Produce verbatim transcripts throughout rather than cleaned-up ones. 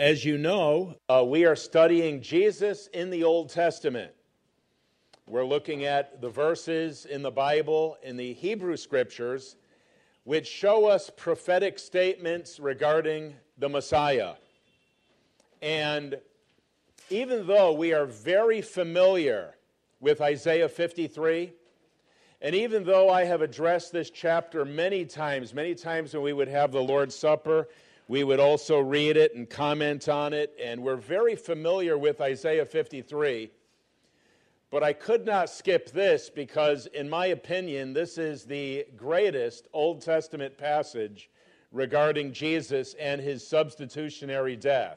As you know, uh, we are studying Jesus in the Old Testament. We're looking at the verses in the Bible, in the Hebrew Scriptures, which show us prophetic statements regarding the Messiah. And even though we are very familiar with Isaiah fifty-three, and even though I have addressed this chapter many times, many times when we would have the Lord's Supper, we would also read it and comment on it, and we're very familiar with Isaiah fifty-three. But I could not skip this because, in my opinion, this is the greatest Old Testament passage regarding Jesus and his substitutionary death.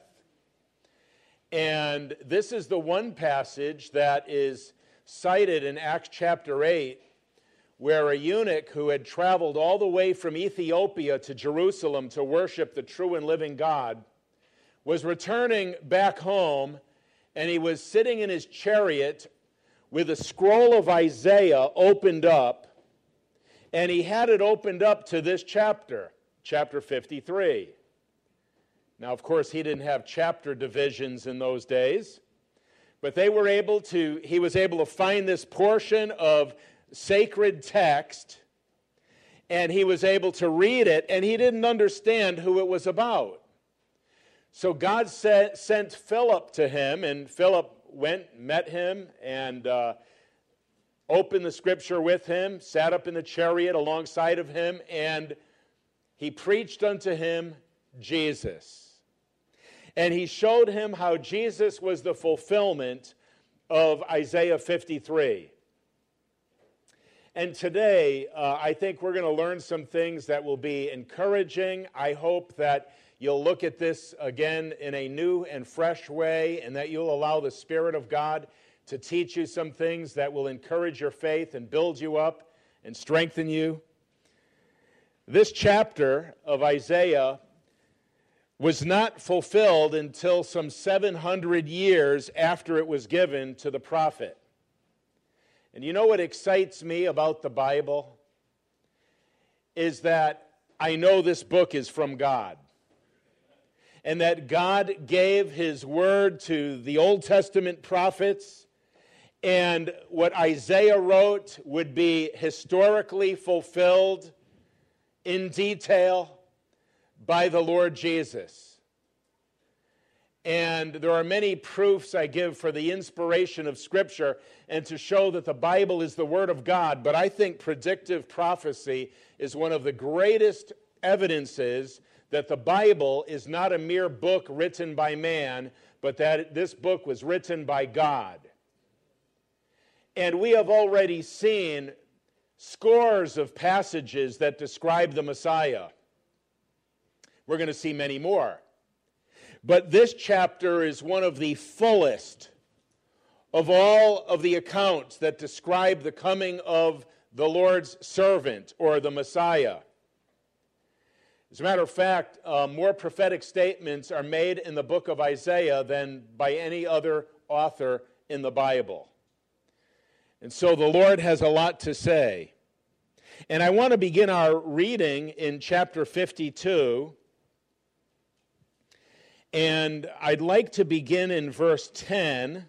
And this is the one passage that is cited in Acts chapter eight, where a eunuch who had traveled all the way from Ethiopia to Jerusalem to worship the true and living God was returning back home, and he was sitting in his chariot with a scroll of Isaiah opened up, and he had it opened up to this chapter, chapter fifty-three. Now, of course, he didn't have chapter divisions in those days, but they were able to, he was able to find this portion of sacred text, and he was able to read it, and he didn't understand who it was about. So God sent, sent Philip to him, and Philip went, met him, and uh, opened the scripture with him, sat up in the chariot alongside of him, and he preached unto him Jesus. And he showed him how Jesus was the fulfillment of Isaiah fifty-three. And today, uh, I think we're going to learn some things that will be encouraging. I hope that you'll look at this again in a new and fresh way, and that you'll allow the Spirit of God to teach you some things that will encourage your faith and build you up and strengthen you. This chapter of Isaiah was not fulfilled until some seven hundred years after it was given to the prophet. And you know what excites me about the Bible? Is that I know this book is from God. And that God gave his word to the Old Testament prophets, and what Isaiah wrote would be historically fulfilled in detail by the Lord Jesus. And there are many proofs I give for the inspiration of Scripture and to show that the Bible is the Word of God. But I think predictive prophecy is one of the greatest evidences that the Bible is not a mere book written by man, but that this book was written by God. And we have already seen scores of passages that describe the Messiah. We're going to see many more. But this chapter is one of the fullest of all of the accounts that describe the coming of the Lord's servant, or the Messiah. As a matter of fact, uh, more prophetic statements are made in the book of Isaiah than by any other author in the Bible. And so the Lord has a lot to say. And I want to begin our reading in chapter fifty-two. And I'd like to begin in verse ten.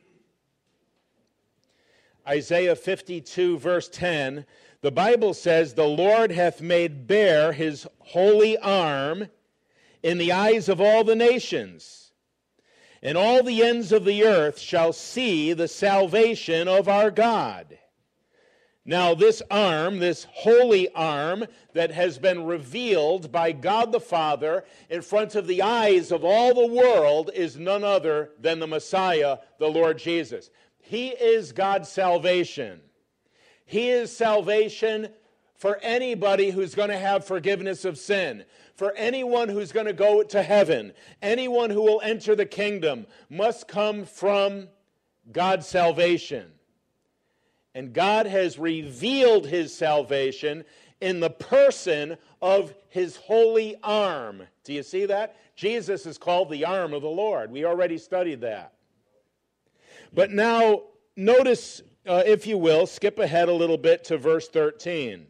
Isaiah fifty-two, verse ten. The Bible says, "The Lord hath made bare his holy arm in the eyes of all the nations, and all the ends of the earth shall see the salvation of our God." Now this arm, this holy arm that has been revealed by God the Father in front of the eyes of all the world is none other than the Messiah, the Lord Jesus. He is God's salvation. He is salvation for anybody who's going to have forgiveness of sin. For anyone who's going to go to heaven. Anyone who will enter the kingdom must come from God's salvation. And God has revealed his salvation in the person of his holy arm. Do you see that? Jesus is called the arm of the Lord. We already studied that. But now, notice, uh, if you will, skip ahead a little bit to verse thirteen.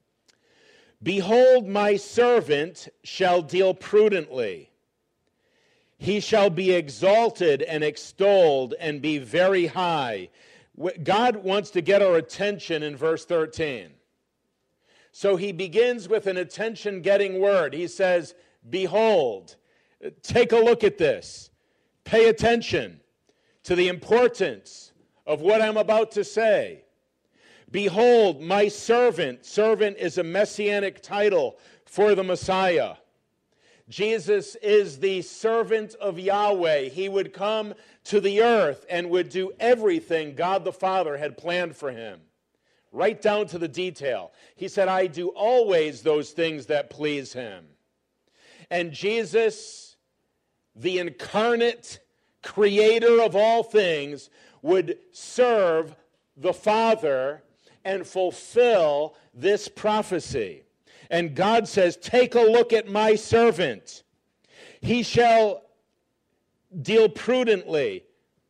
"Behold, my servant shall deal prudently. He shall be exalted and extolled and be very high. God wants to get our attention in verse thirteen. So he begins with an attention-getting word. He says, behold, take a look at this. Pay attention to the importance of what I'm about to say. Behold, my servant. Servant is a messianic title for the Messiah. Jesus is the servant of Yahweh. He would come to the earth and would do everything God the Father had planned for him, right down to the detail. He said, I do always those things that please him. And Jesus, the incarnate creator of all things, would serve the Father and fulfill this prophecy. And God says, take a look at my servant. He shall deal prudently.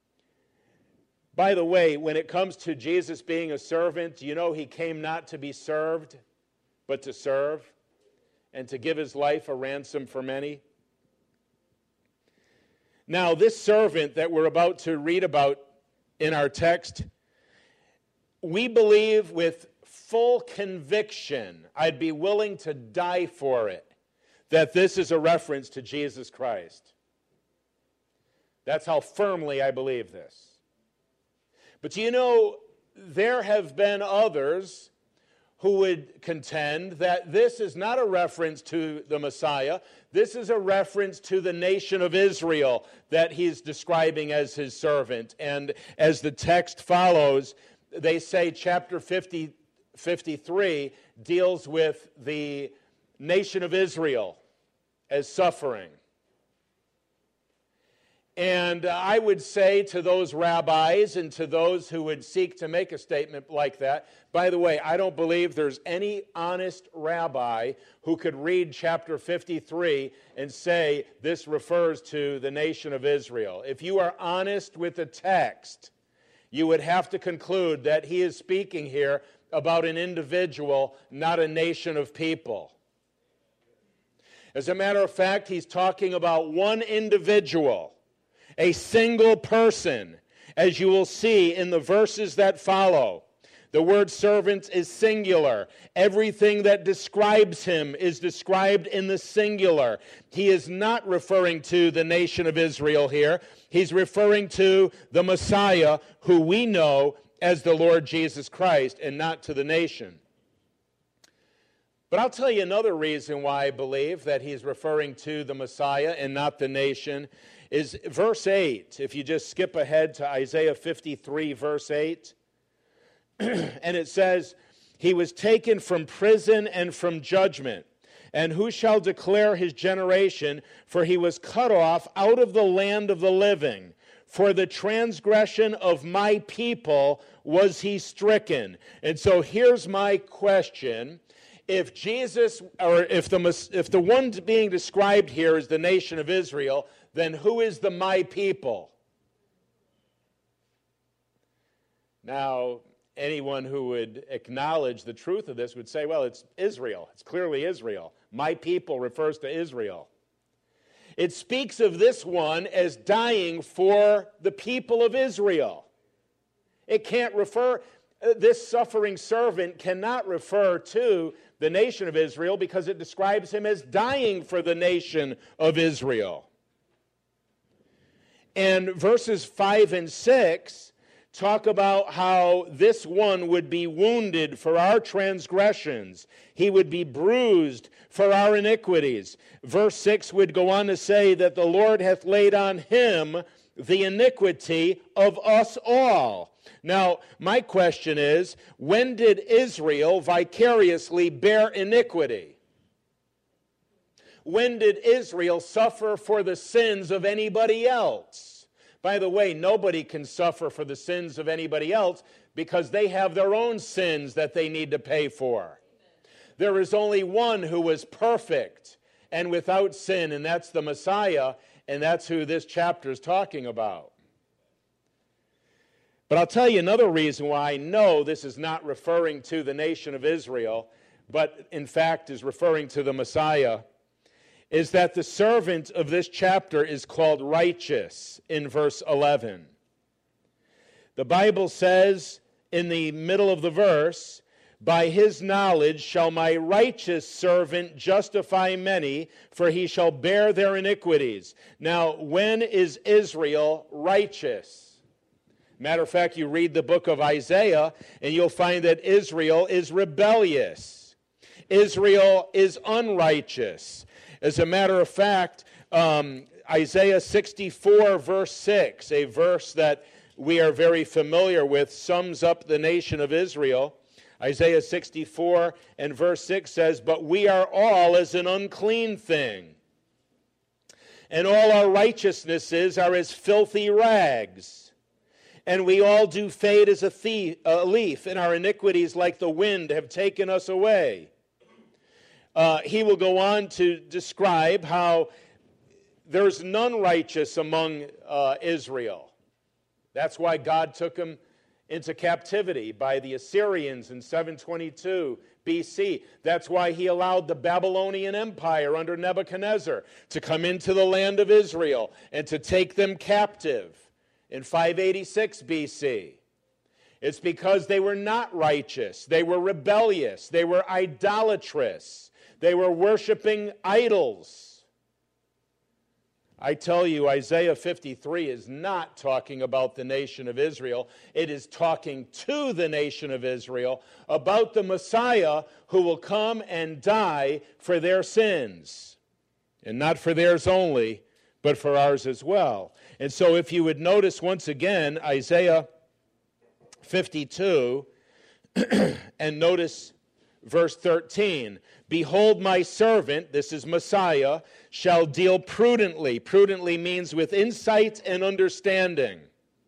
By the way, when it comes to Jesus being a servant, you know he came not to be served, but to serve, and to give his life a ransom for many. Now, this servant that we're about to read about in our text, we believe with full conviction, I'd be willing to die for it, that this is a reference to Jesus Christ. That's how firmly I believe this. But you know, there have been others who would contend that this is not a reference to the Messiah. This is a reference to the nation of Israel that he's describing as his servant. And as the text follows, they say chapter fifty, fifty-three deals with the nation of Israel as suffering. And I would say to those rabbis and to those who would seek to make a statement like that, by the way, I don't believe there's any honest rabbi who could read chapter fifty-three and say this refers to the nation of Israel. If you are honest with the text, you would have to conclude that he is speaking here about an individual, not a nation of people. As a matter of fact, he's talking about one individual, a single person, as you will see in the verses that follow. The word servant is singular. Everything that describes him is described in the singular. He is not referring to the nation of Israel here. He's referring to the Messiah, who we know as the Lord Jesus Christ, and not to the nation. But I'll tell you another reason why I believe that he's referring to the Messiah and not the nation is verse eight. If you just skip ahead to Isaiah fifty-three, verse eight, and it says, he was taken from prison and from judgment. And who shall declare his generation? For he was cut off out of the land of the living. For the transgression of my people was he stricken. And so here's my question. If Jesus, or if the, if the one being described here is the nation of Israel, then who is the my people? Now, anyone who would acknowledge the truth of this would say, well, it's Israel. It's clearly Israel. My people refers to Israel. It speaks of this one as dying for the people of Israel. It can't refer, this suffering servant cannot refer to the nation of Israel because it describes him as dying for the nation of Israel. And verses five and six talk about how this one would be wounded for our transgressions. He would be bruised for our iniquities. Verse six would go on to say that the Lord hath laid on him the iniquity of us all. Now, my question is, when did Israel vicariously bear iniquity? When did Israel suffer for the sins of anybody else? By the way, nobody can suffer for the sins of anybody else because they have their own sins that they need to pay for. There is only one who was perfect and without sin, and that's the Messiah, and that's who this chapter is talking about. But I'll tell you another reason why I know this is not referring to the nation of Israel, but in fact is referring to the Messiah, is that the servant of this chapter is called righteous in verse eleven. The Bible says in the middle of the verse, "By his knowledge shall my righteous servant justify many, for he shall bear their iniquities." Now, when is Israel righteous? Matter of fact, you read the book of Isaiah, and you'll find that Israel is rebellious. Israel is unrighteous. As a matter of fact, um, Isaiah sixty-four, verse six, a verse that we are very familiar with, sums up the nation of Israel. Isaiah sixty-four and verse six says, "But we are all as an unclean thing, and all our righteousnesses are as filthy rags. And we all do fade as a, thief, a leaf, and our iniquities like the wind have taken us away." Uh, he will go on to describe how there's none righteous among uh, Israel. That's why God took him into captivity by the Assyrians in seven twenty-two B C. That's why he allowed the Babylonian Empire under Nebuchadnezzar to come into the land of Israel and to take them captive in five eighty-six B C. It's because they were not righteous. They were rebellious. They were idolatrous. They were worshiping idols. I tell you, Isaiah fifty-three is not talking about the nation of Israel. It is talking to the nation of Israel about the Messiah who will come and die for their sins. And not for theirs only, but for ours as well. And so if you would notice once again, Isaiah fifty-two, and notice verse thirteen. "Behold, my servant," this is Messiah, "shall deal prudently." Prudently means with insight and understanding.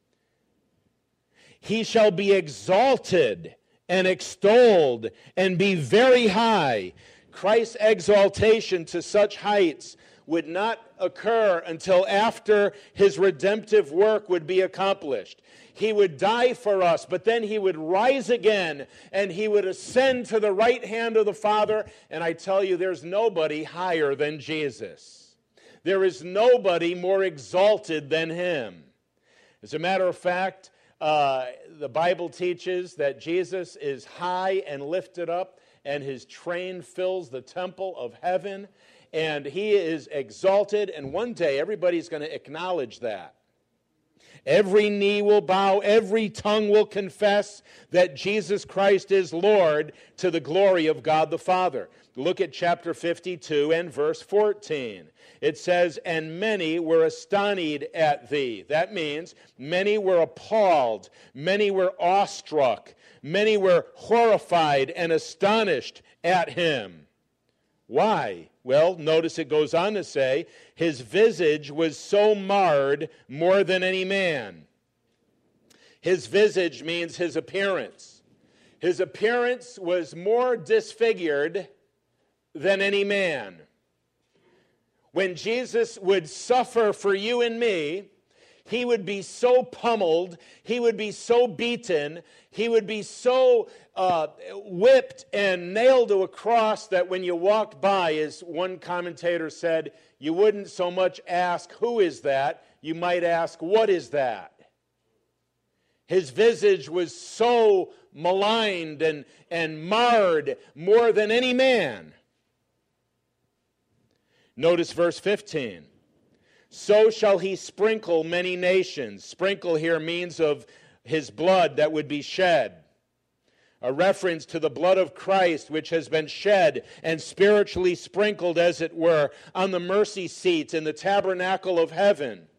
"He shall be exalted and extolled and be very high." Christ's exaltation to such heights would not occur until after his redemptive work would be accomplished. He would die for us, but then he would rise again, and he would ascend to the right hand of the Father. And I tell you, there's nobody higher than Jesus. There is nobody more exalted than him. As a matter of fact, uh, the Bible teaches that Jesus is high and lifted up, and his train fills the temple of heaven, and he is exalted, and one day everybody's going to acknowledge that. Every knee will bow, every tongue will confess that Jesus Christ is Lord, to the glory of God the Father. Look at chapter fifty-two and verse fourteen. It says, "And many were astonished at thee." That means many were appalled, many were awestruck, many were horrified and astonished at him. Why? Well, notice it goes on to say, "His visage was so marred more than any man." His visage means his appearance. His appearance was more disfigured than any man. When Jesus would suffer for you and me, he would be so pummeled, he would be so beaten, he would be so uh, whipped and nailed to a cross that when you walked by, as one commentator said, you wouldn't so much ask, "Who is that?" You might ask, "What is that?" His visage was so maligned and, and marred more than any man. Notice verse fifteen. "So shall he sprinkle many nations." Sprinkle here means of his blood that would be shed. A reference to the blood of Christ, which has been shed and spiritually sprinkled, as it were, on the mercy seat in the tabernacle of heaven.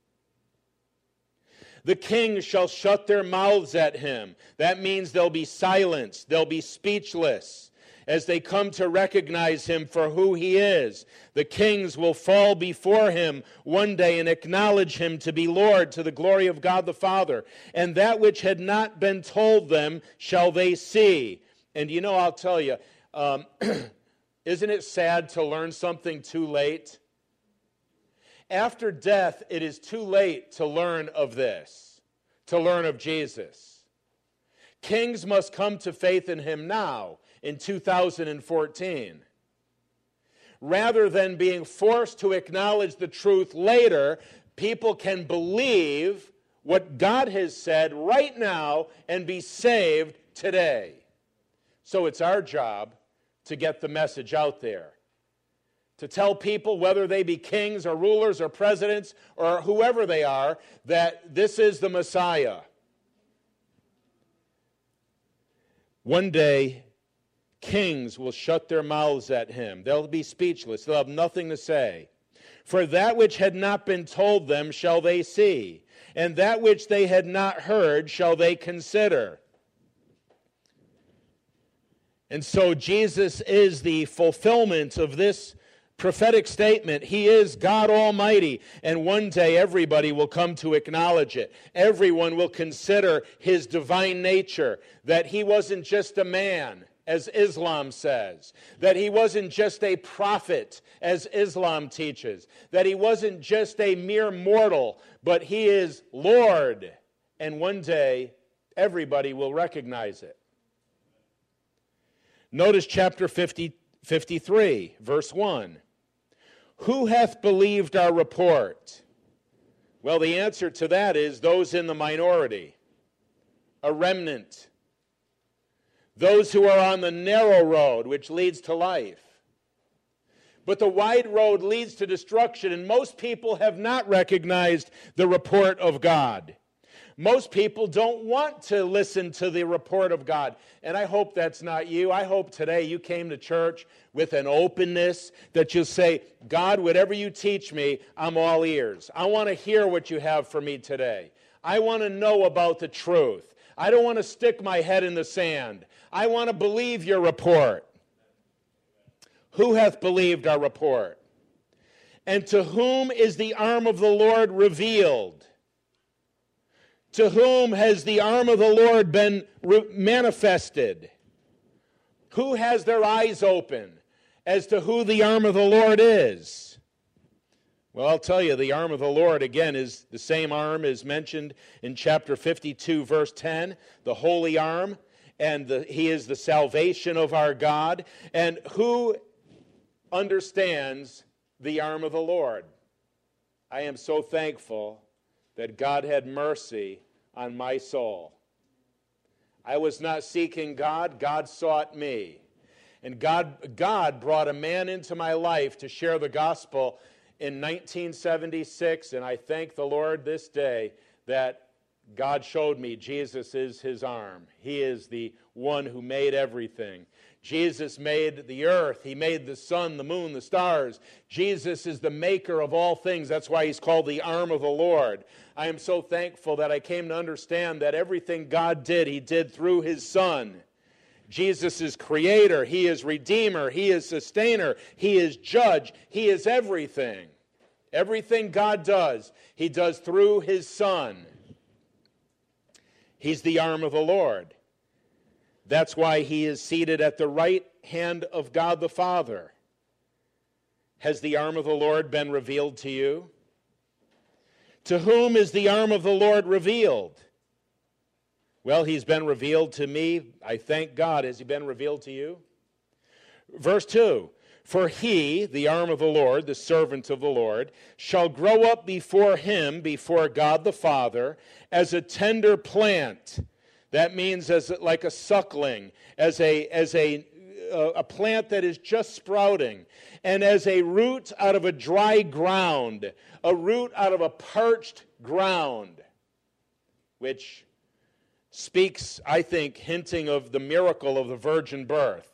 "The kings shall shut their mouths at him." That means they'll be silenced, they'll be speechless, as they come to recognize him for who he is. The kings will fall before him one day and acknowledge him to be Lord, to the glory of God the Father. "And that which had not been told them shall they see." And you know, I'll tell you, um, isn't it sad to learn something too late? After death, it is too late to learn of this, to learn of Jesus. Kings must come to faith in him now, in two thousand fourteen. rather than being forced to acknowledge the truth later, people can believe what God has said right now and be saved today. So it's our job to get the message out there, to tell people, whether they be kings or rulers or presidents or whoever they are, that this is the Messiah. One day, kings will shut their mouths at him. They'll be speechless. They'll have nothing to say. For that which had not been told them shall they see, and that which they had not heard shall they consider. And so Jesus is the fulfillment of this prophetic statement. He is God Almighty, and one day everybody will come to acknowledge it. Everyone will consider his divine nature, that he wasn't just a man, as Islam says, that he wasn't just a prophet, as Islam teaches, that he wasn't just a mere mortal, but he is Lord, and one day everybody will recognize it. Notice chapter fifty, fifty-three, verse one. Who hath believed our report? Well, the answer to that is those in the minority, a remnant. Those who are on the narrow road, which leads to life. But the wide road leads to destruction, and most people have not recognized the report of God. Most people don't want to listen to the report of God. And I hope that's not you. I hope today you came to church with an openness that you'll say, God, whatever you teach me, I'm all ears. I want to hear what you have for me today. I want to know about the truth. I don't want to stick my head in the sand. I want to believe your report. Who hath believed our report? And to whom is the arm of the Lord revealed? To whom has the arm of the Lord been re- manifested? Who has their eyes open as to who the arm of the Lord is? Well, I'll tell you, the arm of the Lord, again, is the same arm as mentioned in chapter fifty-two, verse ten, the holy arm, and the, he is the salvation of our God. And who understands the arm of the Lord? I am so thankful that God had mercy on my soul. I was not seeking God, God sought me. And God, God brought a man into my life to share the gospel in nineteen seventy-six, and I thank the Lord this day that God showed me Jesus is his arm. He is the one who made everything. Jesus made the earth. He made the sun, the moon, the stars. Jesus is the maker of all things. That's why he's called the arm of the Lord. I am so thankful that I came to understand that everything God did, he did through his Son. Jesus is creator. He is redeemer. He is sustainer. He is judge. He is everything. Everything God does, he does through his Son. He's the arm of the Lord. That's why he is seated at the right hand of God the Father. Has the arm of the Lord been revealed to you? To whom is the arm of the Lord revealed? Well, he's been revealed to me. I thank God. Has he been revealed to you? Verse two. For he, the arm of the Lord, the servant of the Lord, shall grow up before him, before God the Father, as a tender plant. That means as like a suckling, as a as a a plant that is just sprouting, and as a root out of a dry ground, a root out of a parched ground, which speaks, I think, hinting of the miracle of the virgin birth.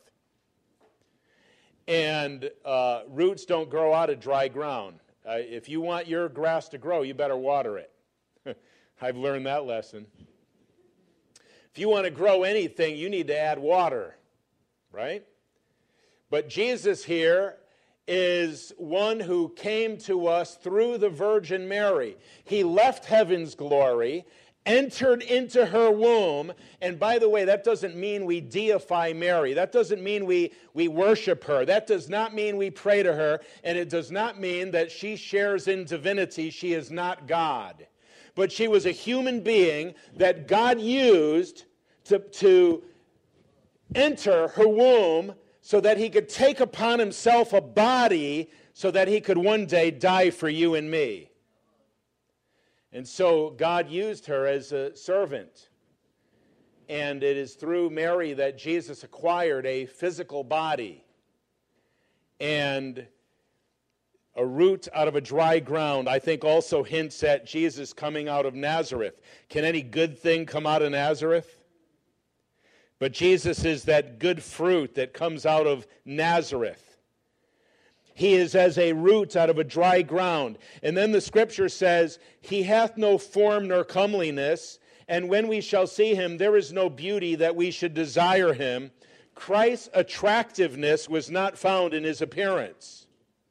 And uh, roots don't grow out of dry ground. Uh, if you want your grass to grow, you better water it. I've learned that lesson. If you want to grow anything, you need to add water, right? But Jesus here is one who came to us through the Virgin Mary. He left heaven's glory, entered into her womb, and by the way, that doesn't mean we deify Mary. That doesn't mean we, we worship her. That does not mean we pray to her, and it does not mean that she shares in divinity. She is not God. But she was a human being that God used to, to enter her womb so that he could take upon himself a body so that he could one day die for you and me. And so God used her as a servant. And it is through Mary that Jesus acquired a physical body and a root out of a dry ground. I think also hints at Jesus coming out of Nazareth. Can any good thing come out of Nazareth? But Jesus is that good fruit that comes out of Nazareth. He is as a root out of a dry ground. And then the scripture says, he hath no form nor comeliness, and when we shall see him, there is no beauty that we should desire him. Christ's attractiveness was not found in his appearance.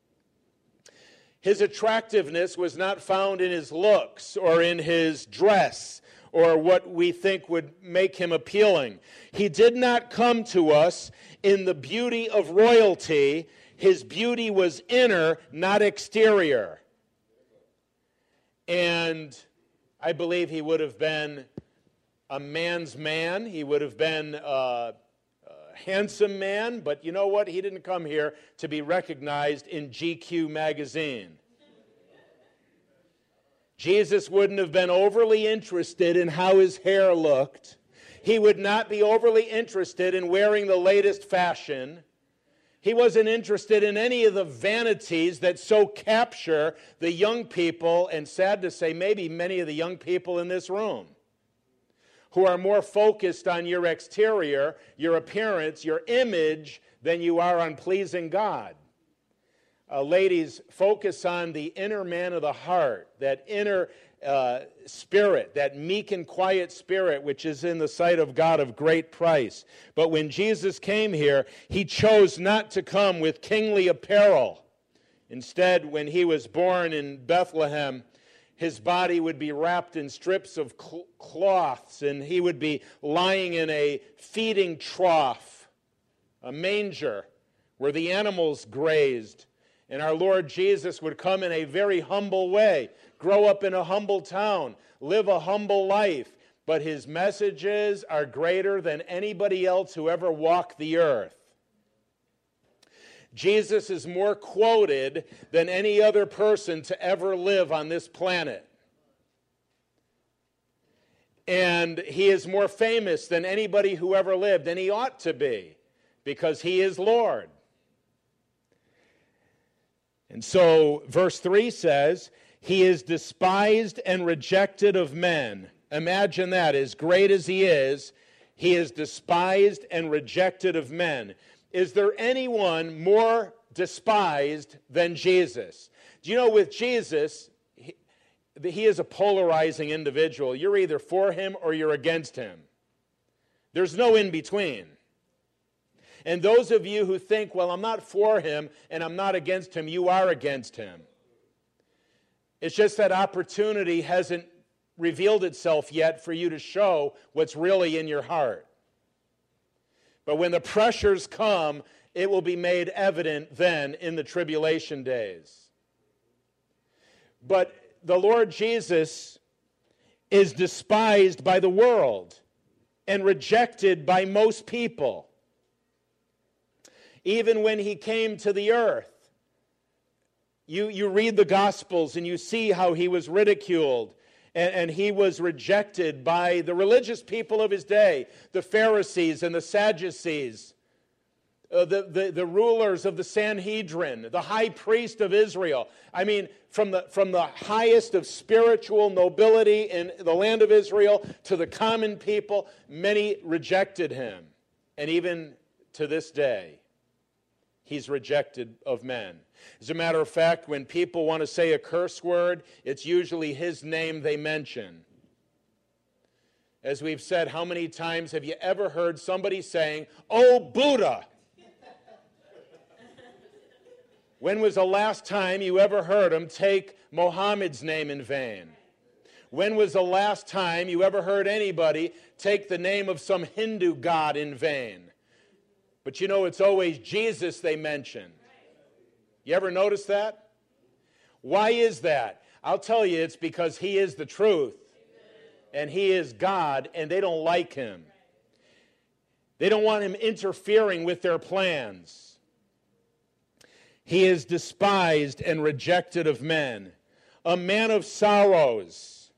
His attractiveness was not found in his looks or in his dress or what we think would make him appealing. He did not come to us in the beauty of royalty. His beauty was inner, not exterior. And I believe he would have been a man's man. He would have been a, a handsome man. But you know what? He didn't come here to be recognized in G Q magazine. Jesus wouldn't have been overly interested in how his hair looked. He would not be overly interested in wearing the latest fashion. He wasn't interested in any of the vanities that so capture the young people, and sad to say, maybe many of the young people in this room, who are more focused on your exterior, your appearance, your image, than you are on pleasing God. Uh, ladies, focus on the inner man of the heart, that inner uh, spirit, that meek and quiet spirit, which is in the sight of God of great price. But when Jesus came here, he chose not to come with kingly apparel. Instead, when he was born in Bethlehem, his body would be wrapped in strips of cl- cloths, and he would be lying in a feeding trough, a manger, where the animals grazed. And our Lord Jesus would come in a very humble way, grow up in a humble town, live a humble life. But his messages are greater than anybody else who ever walked the earth. Jesus is more quoted than any other person to ever live on this planet. And he is more famous than anybody who ever lived, and he ought to be, because he is Lord. And so verse three says, he is despised and rejected of men. Imagine that. As great as he is, he is despised and rejected of men. Is there anyone more despised than Jesus? Do you know, with Jesus, he, he is a polarizing individual. You're either for him or you're against him. There's no in between. And those of you who think, well, I'm not for him and I'm not against him, you are against him. It's just that opportunity hasn't revealed itself yet for you to show what's really in your heart. But when the pressures come, it will be made evident then in the tribulation days. But the Lord Jesus is despised by the world and rejected by most people. Even when he came to the earth, you, you read the Gospels and you see how he was ridiculed and, and he was rejected by the religious people of his day, the Pharisees and the Sadducees, uh, the, the, the rulers of the Sanhedrin, the high priest of Israel. I mean, from the, from the highest of spiritual nobility in the land of Israel to the common people, many rejected him. And even to this day, he's rejected of men. As a matter of fact, when people want to say a curse word, it's usually his name they mention. As we've said, how many times have you ever heard somebody saying, "Oh, Buddha"? When was the last time you ever heard them take Mohammed's name in vain? When was the last time you ever heard anybody take the name of some Hindu god in vain? But you know, it's always Jesus they mention. You ever notice that? Why is that? I'll tell you, it's because he is the truth. And he is God, and they don't like him. They don't want him interfering with their plans. He is despised and rejected of men, a man of sorrows.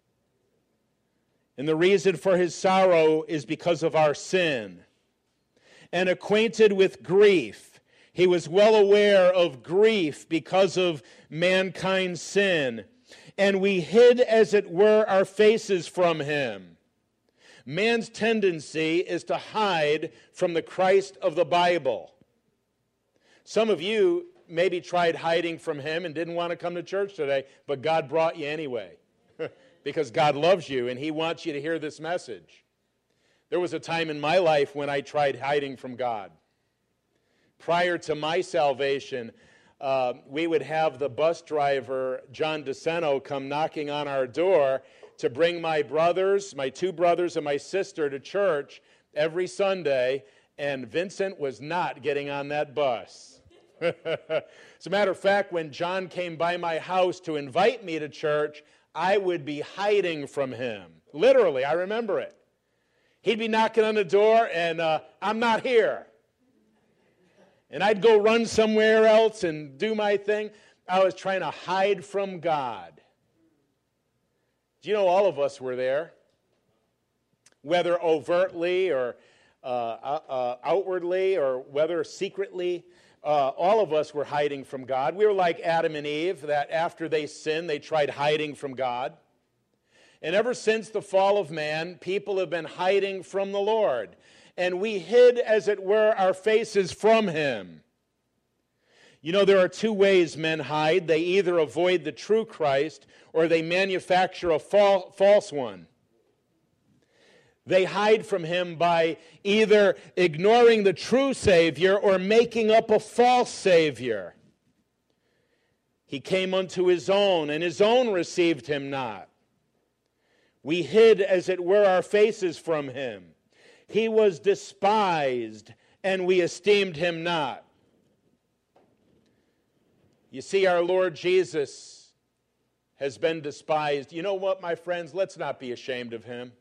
And the reason for his sorrow is because of our sin. And acquainted with grief. He was well aware of grief because of mankind's sin. And we hid, as it were, our faces from him. Man's tendency is to hide from the Christ of the Bible. Some of you maybe tried hiding from him and didn't want to come to church today, but God brought you anyway because God loves you and he wants you to hear this message. There was a time in my life when I tried hiding from God. Prior to my salvation, uh, we would have the bus driver, John DeSeno, come knocking on our door to bring my brothers, my two brothers and my sister to church every Sunday, and Vincent was not getting on that bus. As a matter of fact, when John came by my house to invite me to church, I would be hiding from him. Literally, I remember it. He'd be knocking on the door, and uh, I'm not here. And I'd go run somewhere else and do my thing. I was trying to hide from God. Do you know all of us were there? Whether overtly or uh, uh, outwardly or whether secretly, uh, all of us were hiding from God. We were like Adam and Eve, that after they sinned, they tried hiding from God. And ever since the fall of man, people have been hiding from the Lord. And we hid, as it were, our faces from him. You know, there are two ways men hide. They either avoid the true Christ or they manufacture a fal- false one. They hide from him by either ignoring the true Savior or making up a false Savior. He came unto his own, and his own received him not. We hid, as it were, our faces from him. He was despised, and we esteemed him not. You see, our Lord Jesus has been despised. You know what, my friends? Let's not be ashamed of him.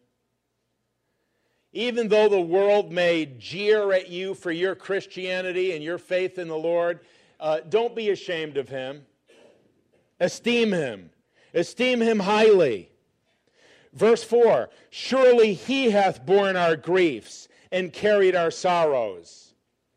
Even though the world may jeer at you for your Christianity and your faith in the Lord, uh, don't be ashamed of him. Esteem him. Esteem him highly. Verse four, surely he hath borne our griefs and carried our sorrows.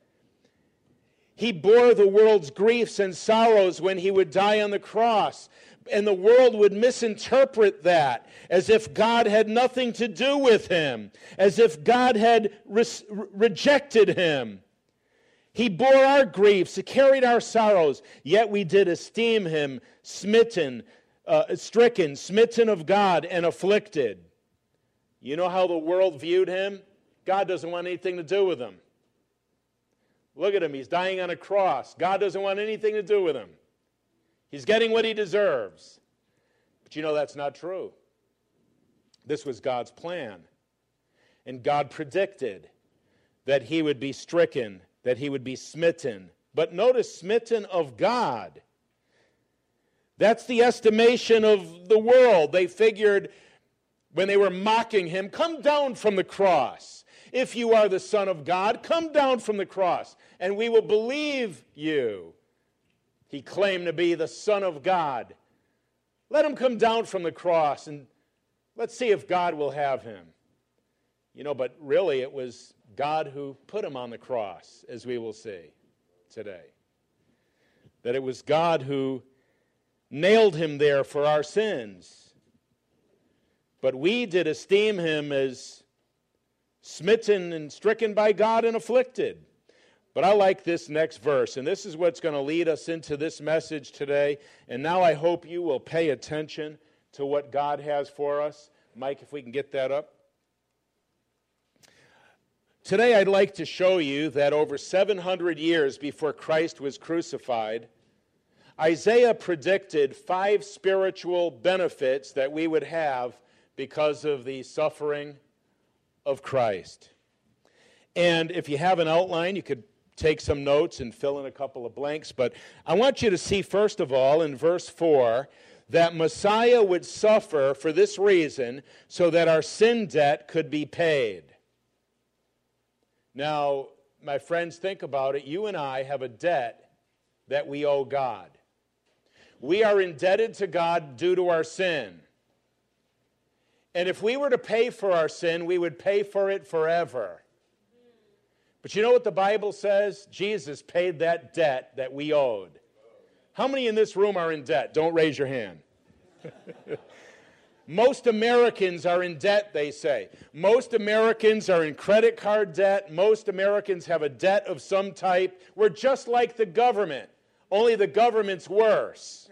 He bore the world's griefs and sorrows when he would die on the cross. And the world would misinterpret that as if God had nothing to do with him, as if God had re- rejected him. He bore our griefs, he carried our sorrows, yet we did esteem him smitten, uh, stricken, smitten of God, and afflicted. You know how the world viewed him? God doesn't want anything to do with him. Look at him, he's dying on a cross. God doesn't want anything to do with him. He's getting what he deserves. But you know that's not true. This was God's plan. And God predicted that he would be stricken, that he would be smitten. But notice, smitten of God. That's the estimation of the world. They figured when they were mocking him, come down from the cross. If you are the Son of God, come down from the cross, and we will believe you. He claimed to be the Son of God. Let him come down from the cross, and let's see if God will have him. You know, but really it was God who put him on the cross, as we will see today. That it was God who nailed him there for our sins. But we did esteem him as smitten and stricken by God and afflicted. But I like this next verse, and this is what's going to lead us into this message today. And now I hope you will pay attention to what God has for us. Mike, if we can get that up. Today I'd like to show you that over seven hundred years before Christ was crucified, Isaiah predicted five spiritual benefits that we would have because of the suffering of Christ. And if you have an outline, you could take some notes and fill in a couple of blanks. But I want you to see, first of all, in verse four, that Messiah would suffer for this reason, so that our sin debt could be paid. Now, my friends, think about it. You and I have a debt that we owe God. We are indebted to God due to our sin. And if we were to pay for our sin, we would pay for it forever. But you know what the Bible says? Jesus paid that debt that we owed. How many in this room are in debt? Don't raise your hand. Most Americans are in debt, they say. Most Americans are in credit card debt. Most Americans have a debt of some type. We're just like the government, only the government's worse.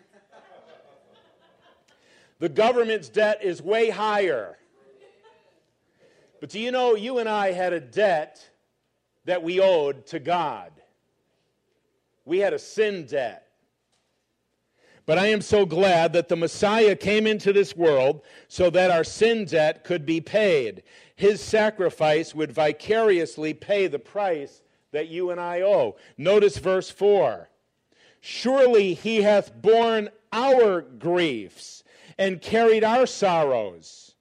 The government's debt is way higher. But do you know, you and I had a debt that we owed to God. We had a sin debt. But I am so glad that the Messiah came into this world so that our sin debt could be paid. His sacrifice would vicariously pay the price that you and I owe. Notice verse four. Surely he hath borne our griefs and carried our sorrows.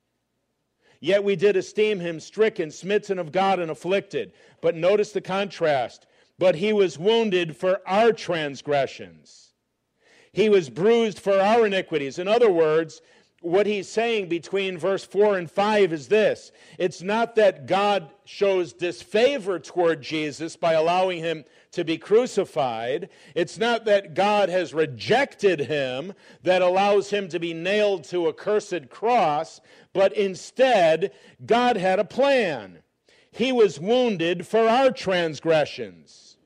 Yet we did esteem him stricken, smitten of God, and afflicted. But notice the contrast. But he was wounded for our transgressions. He was bruised for our iniquities. In other words, what he's saying between verse four and five is this. It's not that God shows disfavor toward Jesus by allowing him to be crucified. It's not that God has rejected him that allows him to be nailed to a cursed cross, but instead, God had a plan. He was wounded for our transgressions.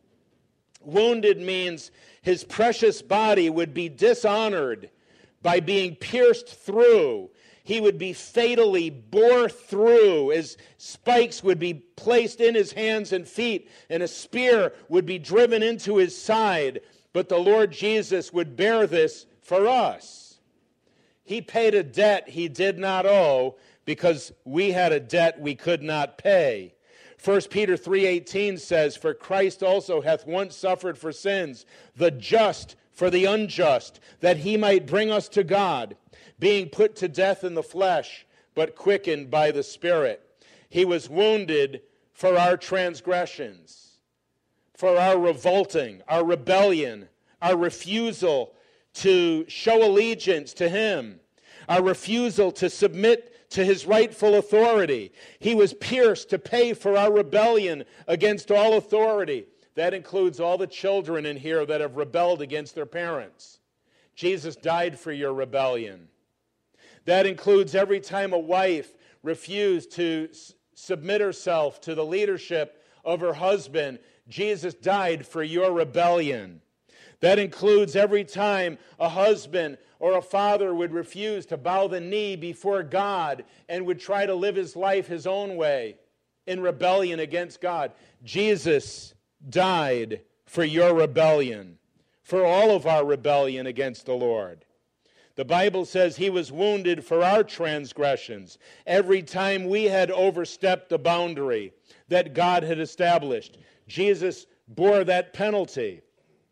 Wounded means his precious body would be dishonored by being pierced through. He would be fatally bore through as spikes would be placed in his hands and feet, and a spear would be driven into his side. But the Lord Jesus would bear this for us. He paid a debt he did not owe because we had a debt we could not pay. First Peter three eighteen says, For Christ also hath once suffered for sins, the just for the unjust, that he might bring us to God, being put to death in the flesh, but quickened by the Spirit. He was wounded for our transgressions, for our revolting, our rebellion, our refusal to show allegiance to him, our refusal to submit to his rightful authority. He was pierced to pay for our rebellion against all authority. That includes all the children in here that have rebelled against their parents. Jesus died for your rebellion. That includes every time a wife refused to s- submit herself to the leadership of her husband. Jesus died for your rebellion. That includes every time a husband or a father would refuse to bow the knee before God and would try to live his life his own way in rebellion against God. Jesus died for your rebellion, for all of our rebellion against the Lord. The Bible says he was wounded for our transgressions every time we had overstepped the boundary that God had established. Jesus bore that penalty.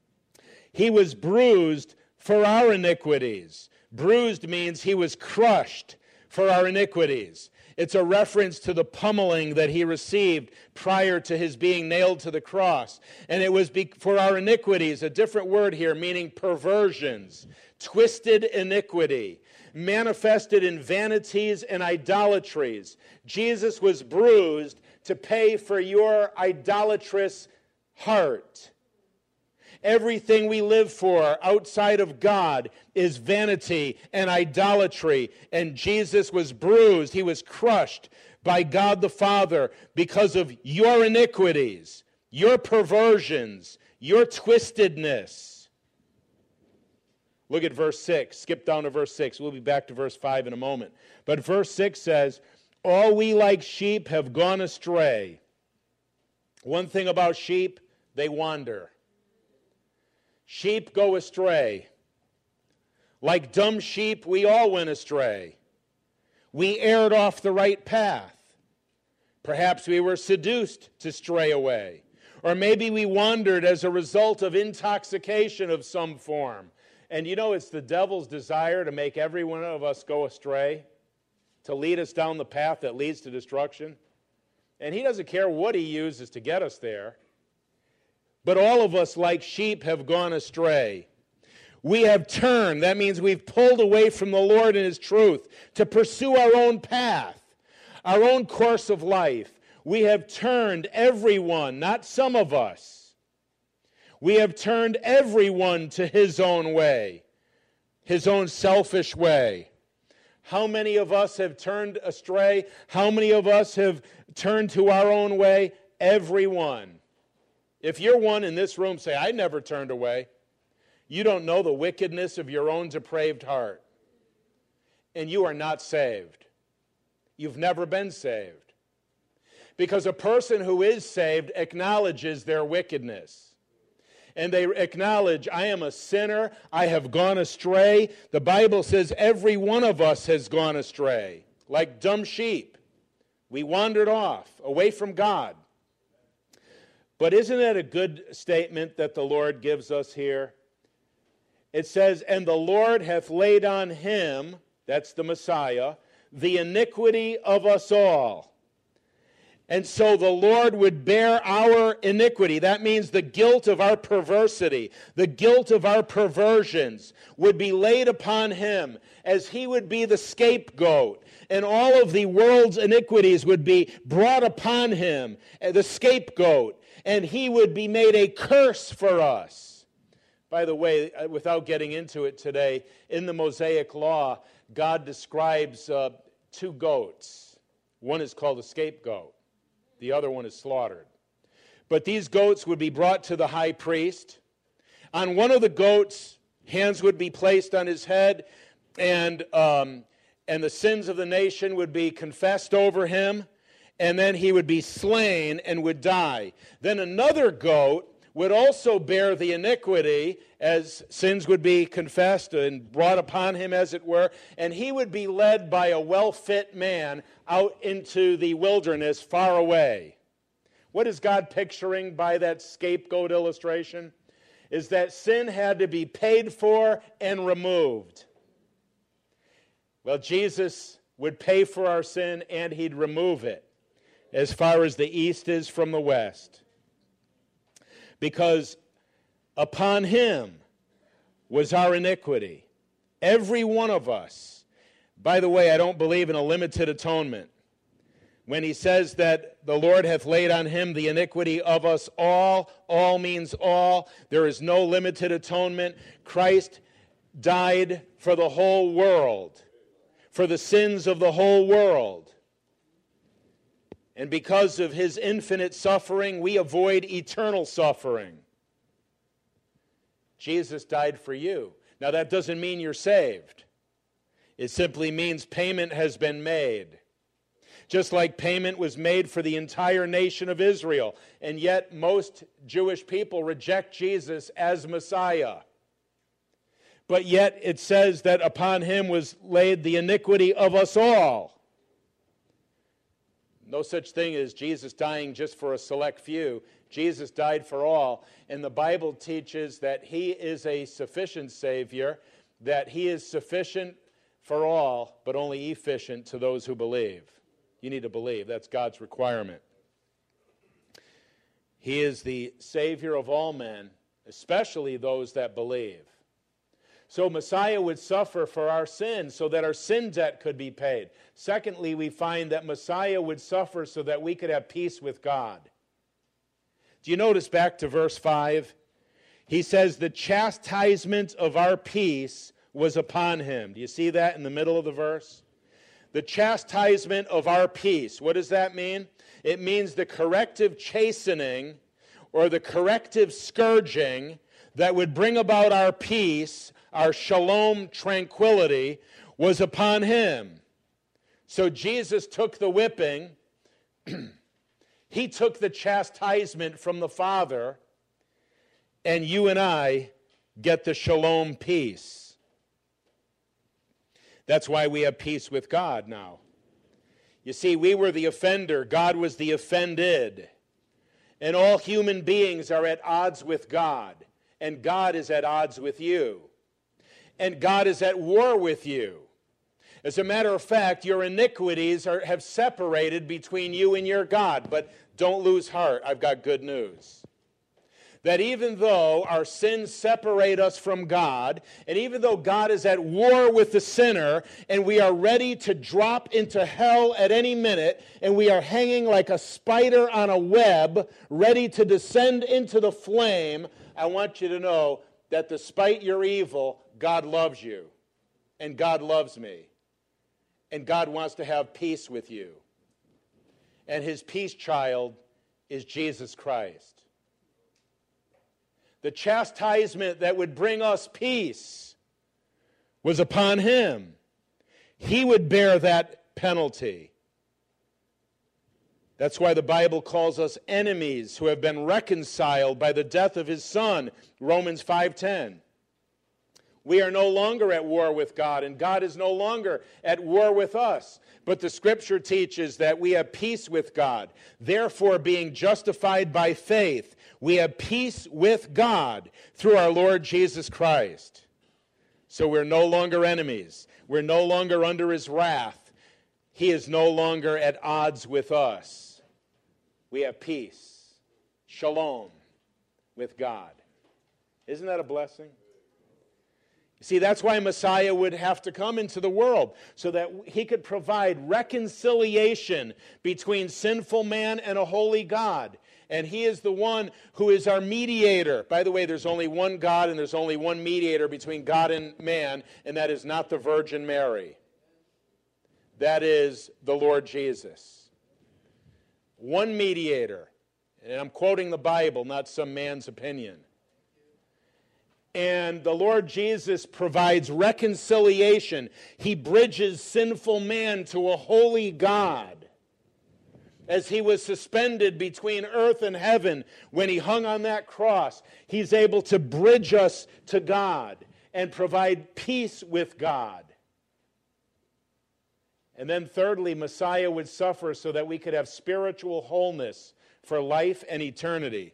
He was bruised for our iniquities. Bruised means he was crushed for our iniquities. It's a reference to the pummeling that he received prior to his being nailed to the cross. And it was be- for our iniquities, a different word here, meaning perversions, twisted iniquity, manifested in vanities and idolatries. Jesus was bruised to pay for your idolatrous heart. Everything we live for outside of God is vanity and idolatry. And Jesus was bruised. He was crushed by God the Father because of your iniquities, your perversions, your twistedness. Look at verse six. Skip down to verse six. We'll be back to verse five in a moment. But verse six says, All we like sheep have gone astray. One thing about sheep, they wander. Sheep go astray. Like dumb sheep, we all went astray. We erred off the right path. Perhaps we were seduced to stray away. Or maybe we wandered as a result of intoxication of some form. And you know, it's the devil's desire to make every one of us go astray, to lead us down the path that leads to destruction. And he doesn't care what he uses to get us there. But all of us, like sheep, have gone astray. We have turned. That means we've pulled away from the Lord and his truth to pursue our own path, our own course of life. We have turned everyone, not some of us. We have turned everyone to his own way, his own selfish way. How many of us have turned astray? How many of us have turned to our own way? Everyone. If you're one in this room, say, I never turned away. You don't know the wickedness of your own depraved heart. And you are not saved. You've never been saved. Because a person who is saved acknowledges their wickedness. And they acknowledge, I am a sinner, I have gone astray. The Bible says every one of us has gone astray, like dumb sheep. We wandered off, away from God. But isn't it a good statement that the Lord gives us here? It says, and the Lord hath laid on him, that's the Messiah, the iniquity of us all. And so the Lord would bear our iniquity. That means the guilt of our perversity, the guilt of our perversions would be laid upon him, as he would be the scapegoat. And all of the world's iniquities would be brought upon him, the scapegoat. And he would be made a curse for us. By the way, without getting into it today, in the Mosaic Law, God describes uh, two goats. One is called a scapegoat. The other one is slaughtered. But these goats would be brought to the high priest. On one of the goats, hands would be placed on his head, and, um, and the sins of the nation would be confessed over him, and then he would be slain and would die. Then another goat would also bear the iniquity, as sins would be confessed and brought upon him, as it were, and he would be led by a well-fit man out into the wilderness far away. What is God picturing by that scapegoat illustration? Is that sin had to be paid for and removed. Well, Jesus would pay for our sin and he'd remove it as far as the east is from the west. Because upon him was our iniquity. Every one of us. By the way, I don't believe in a limited atonement. When he says that the Lord hath laid on him the iniquity of us all, all means all. There is no limited atonement. Christ died for the whole world, for the sins of the whole world. And because of his infinite suffering, we avoid eternal suffering. Jesus died for you. Now, that doesn't mean you're saved. It simply means payment has been made. Just like payment was made for the entire nation of Israel. And yet, most Jewish people reject Jesus as Messiah. But yet, it says that upon him was laid the iniquity of us all. No such thing as Jesus dying just for a select few. Jesus died for all. And the Bible teaches that he is a sufficient Savior, that he is sufficient for all, but only efficient to those who believe. You need to believe. That's God's requirement. He is the Savior of all men, especially those that believe. So Messiah would suffer for our sins so that our sin debt could be paid. Secondly, we find that Messiah would suffer so that we could have peace with God. Do you notice back to verse five? He says, the chastisement of our peace was upon him. Do you see that in the middle of the verse? The chastisement of our peace. What does that mean? It means the corrective chastening or the corrective scourging that would bring about our peace, our shalom tranquility, was upon him. So Jesus took the whipping. He took the chastisement from the Father, and you and I get the shalom peace. That's why we have peace with God now. You see, we were the offender. God was the offended. And all human beings are at odds with God. And God is at odds with you. And God is at war with you. As a matter of fact, your iniquities are, have separated between you and your God. But don't lose heart. I've got good news. That even though our sins separate us from God, and even though God is at war with the sinner, and we are ready to drop into hell at any minute, and we are hanging like a spider on a web, ready to descend into the flame, I want you to know that despite your evil, God loves you, and God loves me, and God wants to have peace with you. And his peace child is Jesus Christ. The chastisement that would bring us peace was upon him. He would bear that penalty. That's why the Bible calls us enemies who have been reconciled by the death of his Son, Romans five ten. We are no longer at war with God, and God is no longer at war with us. But the Scripture teaches that we have peace with God. Therefore, being justified by faith, we have peace with God through our Lord Jesus Christ. So we're no longer enemies. We're no longer under his wrath. He is no longer at odds with us. We have peace, shalom, with God. Isn't that a blessing? See, that's why Messiah would have to come into the world, so that he could provide reconciliation between sinful man and a holy God. And he is the one who is our mediator. By the way, there's only one God and there's only one mediator between God and man, and that is not the Virgin Mary. That is the Lord Jesus. One mediator. And I'm quoting the Bible, not some man's opinion. And the Lord Jesus provides reconciliation. He bridges sinful man to a holy God. As he was suspended between earth and heaven when he hung on that cross, he's able to bridge us to God and provide peace with God. And then thirdly, Messiah would suffer so that we could have spiritual wholeness for life and eternity.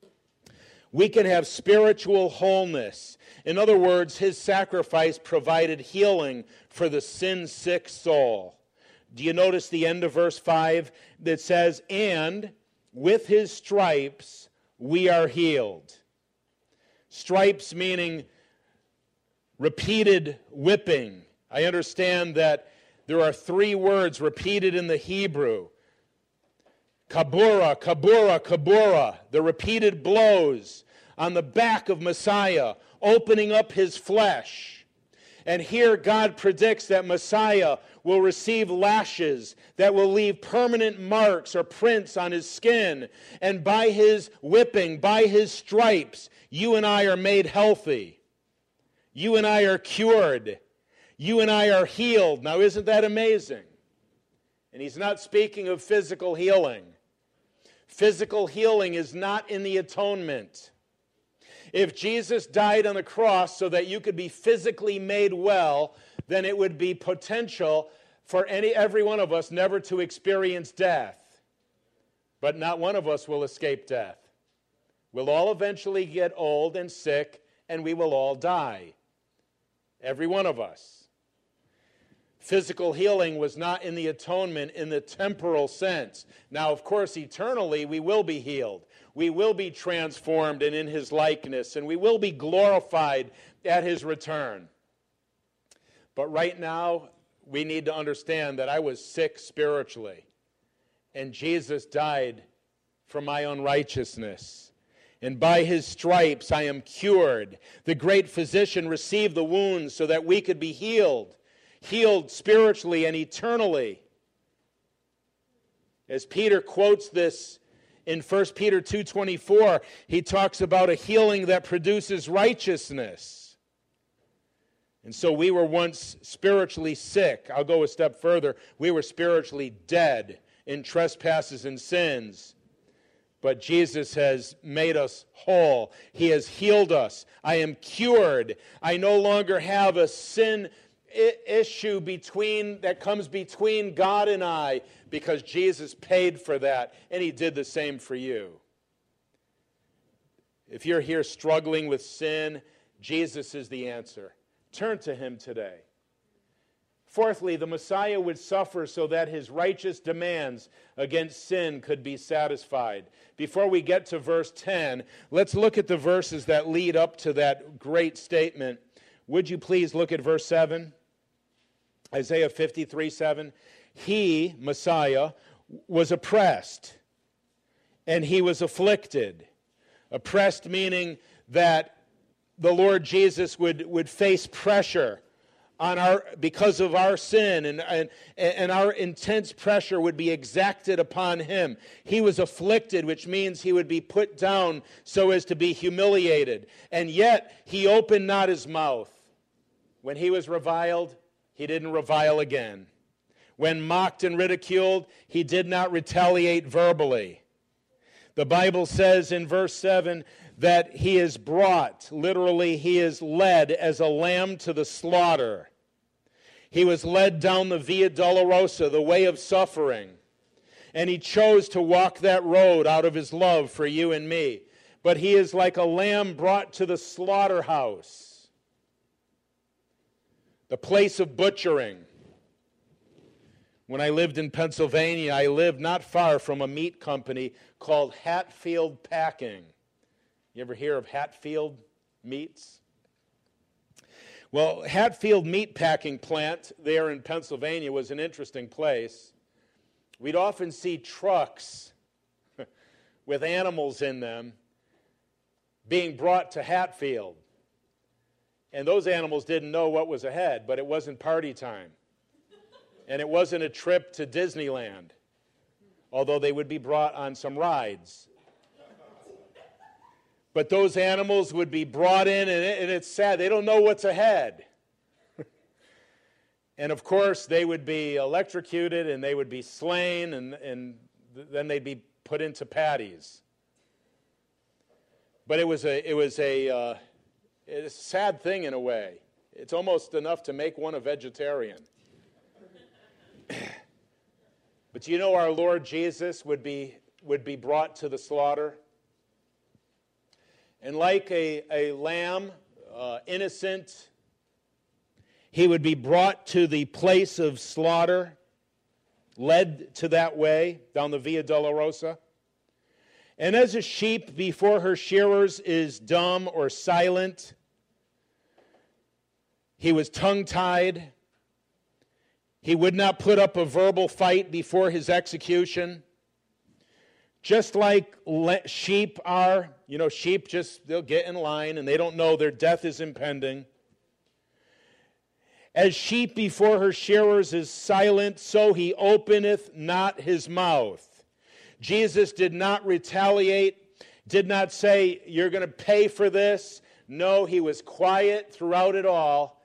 We can have spiritual wholeness. In other words, his sacrifice provided healing for the sin-sick soul. Do you notice the end of verse five that says, and with his stripes we are healed. Stripes meaning repeated whipping. I understand that there are three words repeated in the Hebrew. Kabura, kabura, kabura, the repeated blows on the back of Messiah, opening up his flesh. And here God predicts that Messiah will receive lashes that will leave permanent marks or prints on his skin. And by his whipping, by his stripes, you and I are made healthy. You and I are cured. You and I are healed. Now, isn't that amazing? And he's not speaking of physical healing. Physical healing is not in the atonement. If Jesus died on the cross so that you could be physically made well, then it would be potential for any every one of us never to experience death. But not one of us will escape death. We'll all eventually get old and sick, and we will all die. Every one of us. Physical healing was not in the atonement in the temporal sense. Now, of course, eternally we will be healed. We will be transformed and in his likeness, and we will be glorified at his return. But right now, we need to understand that I was sick spiritually, and Jesus died for my unrighteousness. And by his stripes I am cured. The great physician received the wounds so that we could be healed. Healed spiritually and eternally. As Peter quotes this in First Peter two twenty-four, he talks about a healing that produces righteousness. And so we were once spiritually sick. I'll go a step further. We were spiritually dead in trespasses and sins. But Jesus has made us whole. He has healed us. I am cured. I no longer have a sin issue between that comes between God and I, because Jesus paid for that, and he did the same for you. If you're here struggling with sin, Jesus is the answer. Turn to him today. Fourthly, the Messiah would suffer so that his righteous demands against sin could be satisfied. Before we get to verse ten, let's look at the verses that lead up to that great statement. Would you please look at verse seven? Isaiah fifty-three, seven. He, Messiah, was oppressed, and he was afflicted. Oppressed meaning that the Lord Jesus would, would face pressure on our because of our sin, and, and, and our intense pressure would be exacted upon him. He was afflicted, which means he would be put down so as to be humiliated. And yet he opened not his mouth. When he was reviled, he didn't revile again. When mocked and ridiculed, he did not retaliate verbally. The Bible says in verse seven that he is brought, literally he is led as a lamb to the slaughter. He was led down the Via Dolorosa, the way of suffering, and he chose to walk that road out of his love for you and me. But he is like a lamb brought to the slaughterhouse, the place of butchering. When I lived in Pennsylvania, I lived not far from a meat company called Hatfield Packing. You ever hear of Hatfield Meats? Well, Hatfield Meat Packing Plant there in Pennsylvania was an interesting place. We'd often see trucks with animals in them being brought to Hatfield. And those animals didn't know what was ahead, but it wasn't party time. And it wasn't a trip to Disneyland, although they would be brought on some rides. But those animals would be brought in, and, it, and it's sad. They don't know what's ahead. And, of course, they would be electrocuted, and they would be slain, and, and then they'd be put into patties. But it was a, it was a, uh, it's a sad thing in a way. It's almost enough to make one a vegetarian. But you know our Lord Jesus would be, would be brought to the slaughter. And like a, a lamb, uh, innocent, he would be brought to the place of slaughter, led to that way, down the Via Dolorosa. And as a sheep before her shearers is dumb or silent, he was tongue-tied. He would not put up a verbal fight before his execution. Just like le- sheep are, you know, sheep just, they'll get in line and they don't know their death is impending. As sheep before her shearers is silent, so he openeth not his mouth. Jesus did not retaliate, did not say, you're going to pay for this. No, he was quiet throughout it all.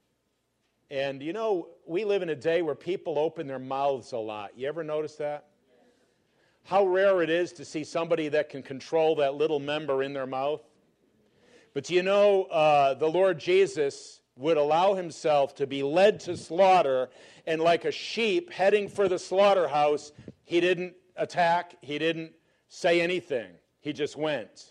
And you know, we live in a day where people open their mouths a lot. You ever notice that? How rare it is to see somebody that can control that little member in their mouth. But you know, uh, the Lord Jesus would allow himself to be led to slaughter, and like a sheep heading for the slaughterhouse, he didn't attack, he didn't say anything. He just went.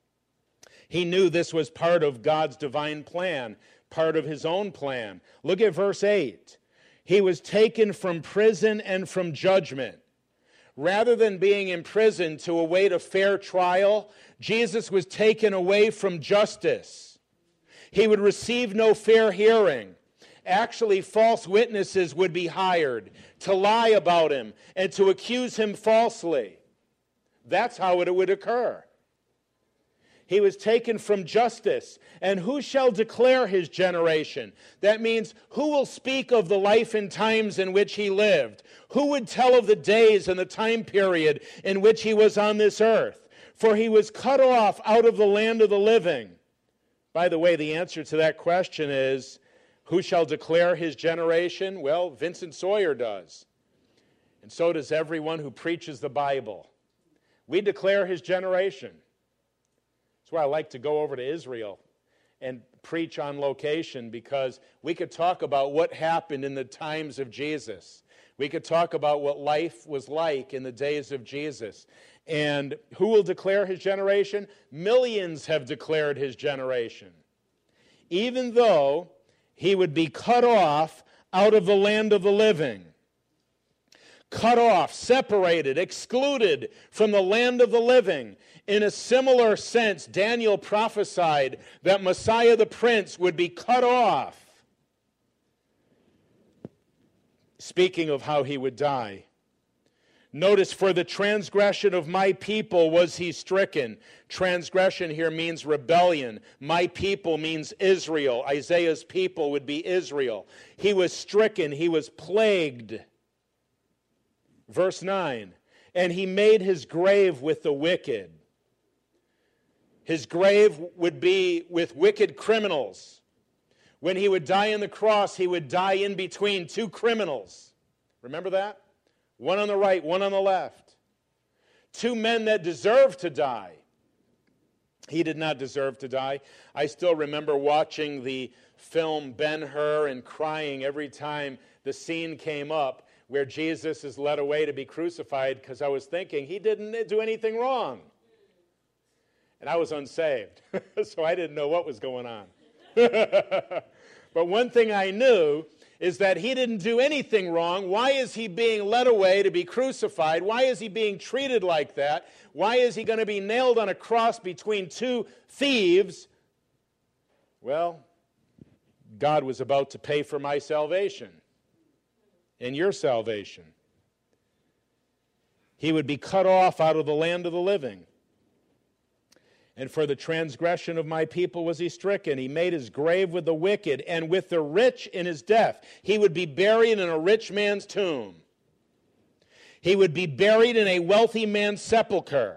He knew this was part of God's divine plan, part of his own plan. Look at verse eight. He was taken from prison and from judgment. Rather than being imprisoned to await a fair trial, Jesus was taken away from justice. He would receive no fair hearing. Actually, false witnesses would be hired to lie about him and to accuse him falsely. That's how it would occur. He was taken from justice. And who shall declare his generation? That means, who will speak of the life and times in which he lived? Who would tell of the days and the time period in which he was on this earth? For he was cut off out of the land of the living. By the way, the answer to that question is, who shall declare his generation? Well, Vincent Sawyer does. And so does everyone who preaches the Bible. We declare his generation. That's why I like to go over to Israel and preach on location, because we could talk about what happened in the times of Jesus. We could talk about what life was like in the days of Jesus. And who will declare his generation? Millions have declared his generation. Even though he would be cut off out of the land of the living. Cut off, separated, excluded from the land of the living. In a similar sense, Daniel prophesied that Messiah the Prince would be cut off. Speaking of how he would die. Notice, for the transgression of my people was he stricken. Transgression here means rebellion. My people means Israel. Isaiah's people would be Israel. He was stricken, he was plagued. Verse nine, and he made his grave with the wicked. His grave would be with wicked criminals. When he would die on the cross, he would die in between two criminals. Remember that? One on the right, one on the left. Two men that deserved to die. He did not deserve to die. I still remember watching the film Ben-Hur and crying every time the scene came up where Jesus is led away to be crucified, because I was thinking he didn't do anything wrong. And I was unsaved, so I didn't know what was going on. But one thing I knew is that he didn't do anything wrong. Why is he being led away to be crucified? Why is he being treated like that? Why is he going to be nailed on a cross between two thieves? Well, God was about to pay for my salvation and your salvation. He would be cut off out of the land of the living. And for the transgression of my people was he stricken. He made his grave with the wicked and with the rich in his death. He would be buried in a rich man's tomb. He would be buried in a wealthy man's sepulcher.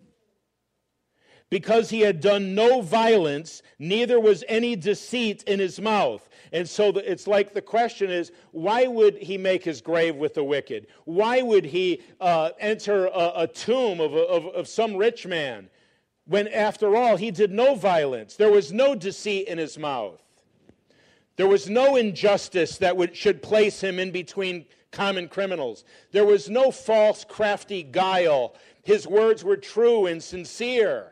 Because he had done no violence, neither was any deceit in his mouth. And so it's like the question is, why would he make his grave with the wicked? Why would he uh, enter a, a tomb of, of, of some rich man? When, after all, he did no violence. There was no deceit in his mouth. There was no injustice that would, should place him in between common criminals. There was no false, crafty guile. His words were true and sincere.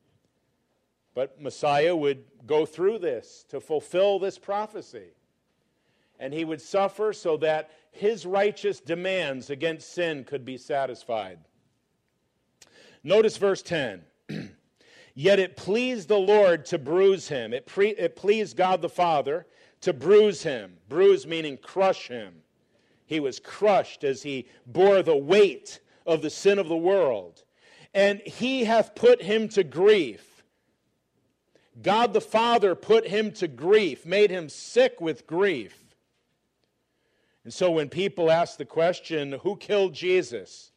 But Messiah would go through this to fulfill this prophecy. And he would suffer so that his righteous demands against sin could be satisfied. Notice verse ten. Yet it pleased the Lord to bruise him. It, pre- it pleased God the Father to bruise him. Bruise meaning crush him. He was crushed as he bore the weight of the sin of the world. And he hath put him to grief. God the Father put him to grief, made him sick with grief. And so when people ask the question, who killed Jesus?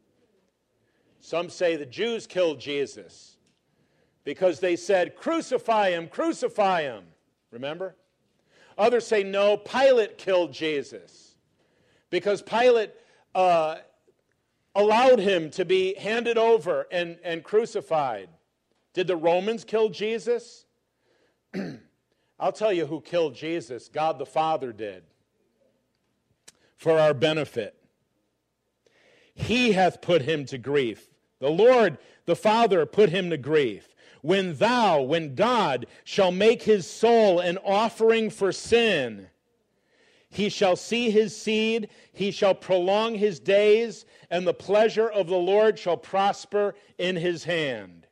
Some say the Jews killed Jesus. Because they said, crucify him, crucify him. Remember? Others say, no, Pilate killed Jesus. Because Pilate uh, allowed him to be handed over and, and crucified. Did the Romans kill Jesus? I'll tell you who killed Jesus. God the Father did. For our benefit. He hath put him to grief. The Lord, the Father, put him to grief. When thou, when God, shall make his soul an offering for sin, he shall see his seed, he shall prolong his days, and the pleasure of the Lord shall prosper in his hand.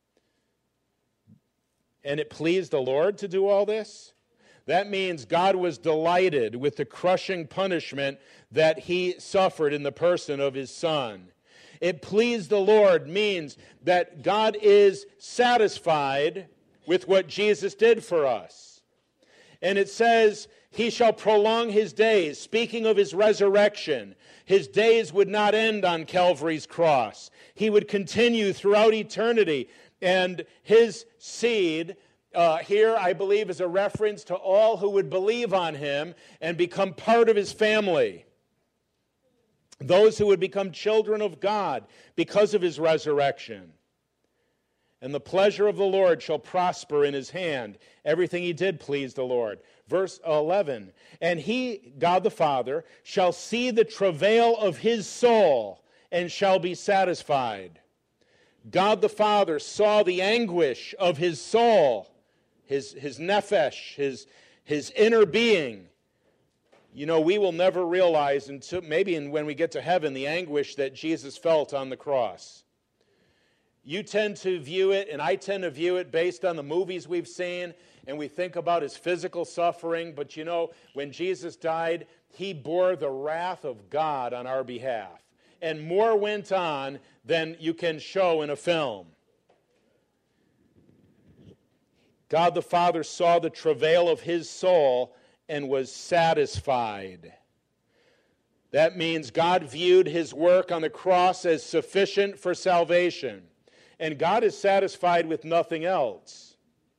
And it pleased the Lord to do all this? That means God was delighted with the crushing punishment that he suffered in the person of his Son. It pleased the Lord means that God is satisfied with what Jesus did for us. And it says, he shall prolong his days, speaking of his resurrection. His days would not end on Calvary's cross. He would continue throughout eternity. And his seed, uh, here I believe is a reference to all who would believe on him and become part of his family. Those who would become children of God because of his resurrection. And the pleasure of the Lord shall prosper in his hand. Everything he did pleased the Lord. Verse eleven, and he, God the Father, shall see the travail of his soul and shall be satisfied. God the Father saw the anguish of his soul, his, his nephesh, his, his inner being. You know, we will never realize, until maybe when we get to heaven, the anguish that Jesus felt on the cross. You tend to view it, and I tend to view it based on the movies we've seen, and we think about his physical suffering. But you know, when Jesus died, he bore the wrath of God on our behalf. And more went on than you can show in a film. God the Father saw the travail of his soul and was satisfied. That means God viewed his work on the cross as sufficient for salvation. And God is satisfied with nothing else.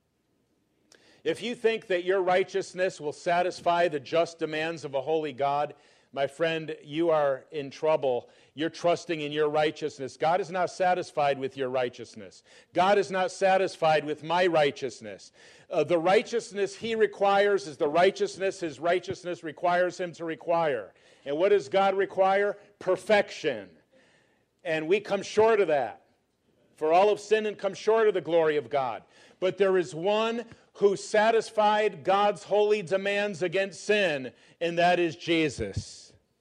If you think that your righteousness will satisfy the just demands of a holy God, my friend, you are in trouble. You're trusting in your righteousness. God is not satisfied with your righteousness. God is not satisfied with my righteousness. Uh, the righteousness he requires is the righteousness his righteousness requires him to require. And what does God require? Perfection. And we come short of that. For all have sinned and come short of the glory of God. But there is one who satisfied God's holy demands against sin, and that is Jesus.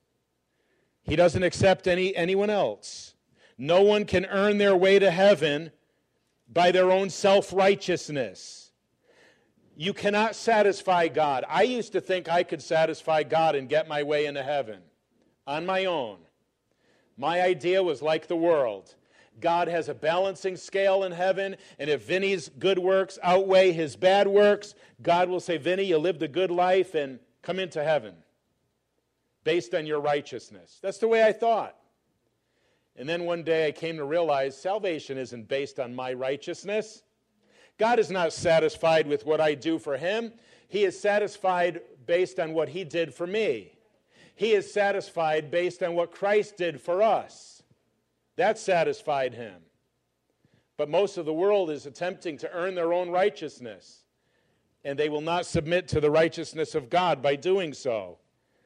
He doesn't accept any anyone else. No one can earn their way to heaven by their own self-righteousness. You cannot satisfy God. I used to think I could satisfy God and get my way into heaven on my own. My idea was like the world. God has a balancing scale in heaven, and if Vinny's good works outweigh his bad works, God will say, Vinny, you lived a good life and come into heaven based on your righteousness. That's the way I thought. And then one day I came to realize salvation isn't based on my righteousness. God is not satisfied with what I do for him. He is satisfied based on what he did for me. He is satisfied based on what Christ did for us. That satisfied him. But most of the world is attempting to earn their own righteousness, and they will not submit to the righteousness of God by doing so.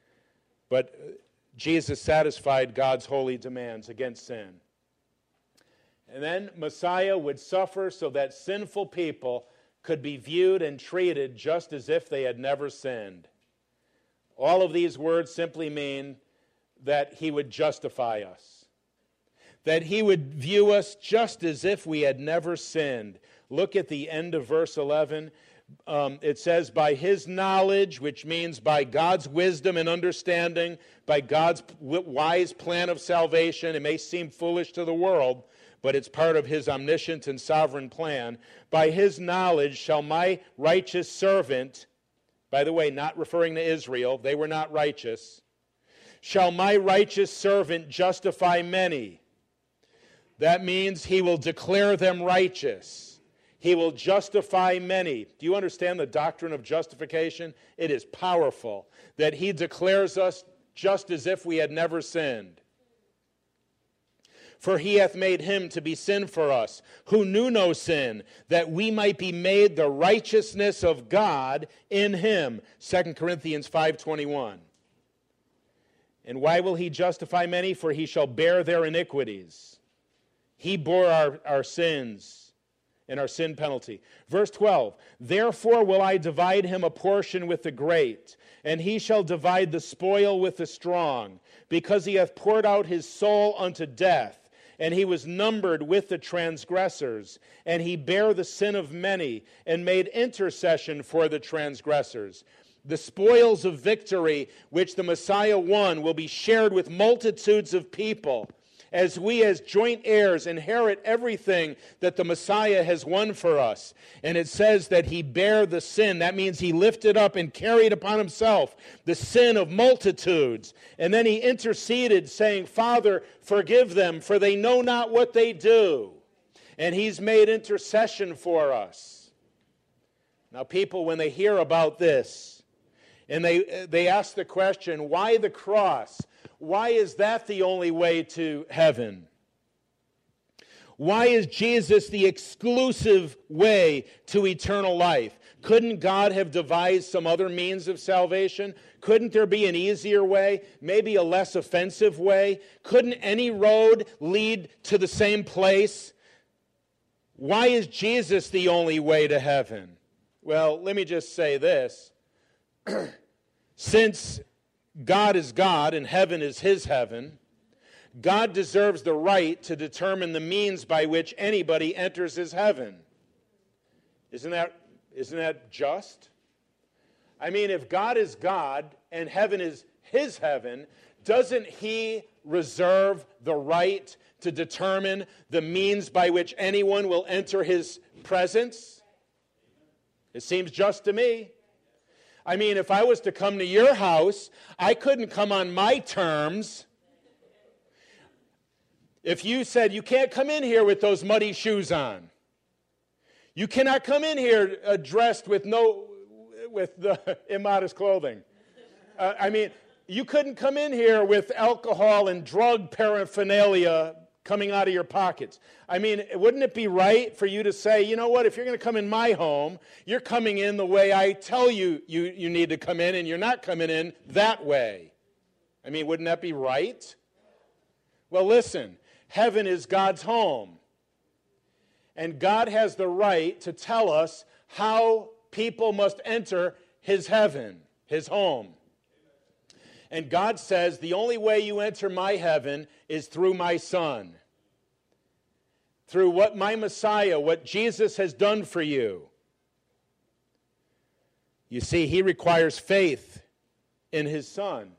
But Jesus satisfied God's holy demands against sin. And then Messiah would suffer so that sinful people could be viewed and treated just as if they had never sinned. All of these words simply mean that he would justify us, that he would view us just as if we had never sinned. Look at the end of verse eleven. Um, it says, by his knowledge, which means by God's wisdom and understanding, by God's wise plan of salvation. It may seem foolish to the world, but it's part of his omniscient and sovereign plan. By his knowledge shall my righteous servant, by the way, not referring to Israel, they were not righteous, shall my righteous servant justify many. That means he will declare them righteous. He will justify many. Do you understand the doctrine of justification? It is powerful that he declares us just as if we had never sinned. For he hath made him to be sin for us, who knew no sin, that we might be made the righteousness of God in him. Second Corinthians five twenty-one. And why will he justify many? For he shall bear their iniquities. He bore our, our sins and our sin penalty. Verse twelve, therefore will I divide him a portion with the great, and he shall divide the spoil with the strong, because he hath poured out his soul unto death, and he was numbered with the transgressors, and he bare the sin of many, and made intercession for the transgressors. The spoils of victory which the Messiah won will be shared with multitudes of people, as we as joint heirs inherit everything that the Messiah has won for us. And it says that he bare the sin. That means he lifted up and carried upon himself the sin of multitudes. And then he interceded, saying, Father, forgive them, for they know not what they do. And he's made intercession for us. Now people, when they hear about this, and they, they ask the question, why the cross? Why is that the only way to heaven? Why is Jesus the exclusive way to eternal life? Couldn't God have devised some other means of salvation? Couldn't there be an easier way? Maybe a less offensive way? Couldn't any road lead to the same place? Why is Jesus the only way to heaven? Well, let me just say this. Since God is God and heaven is his heaven, God deserves the right to determine the means by which anybody enters his heaven. Isn't that, isn't that just? I mean, if God is God and heaven is his heaven, doesn't he reserve the right to determine the means by which anyone will enter his presence? It seems just to me. I mean, if I was to come to your house, I couldn't come on my terms. If you said, you can't come in here with those muddy shoes on. You cannot come in here uh, dressed with no, with the immodest clothing. Uh, I mean, you couldn't come in here with alcohol and drug paraphernalia coming out of your pockets. I mean, wouldn't it be right for you to say, you know what, if you're going to come in my home, you're coming in the way I tell you, you you need to come in, and you're not coming in that way. I mean, wouldn't that be right? Well, listen, heaven is God's home. And God has the right to tell us how people must enter his heaven, his home. And God says, the only way you enter my heaven is through my Son. Through what my Messiah, what Jesus has done for you. You see, he requires faith in his Son.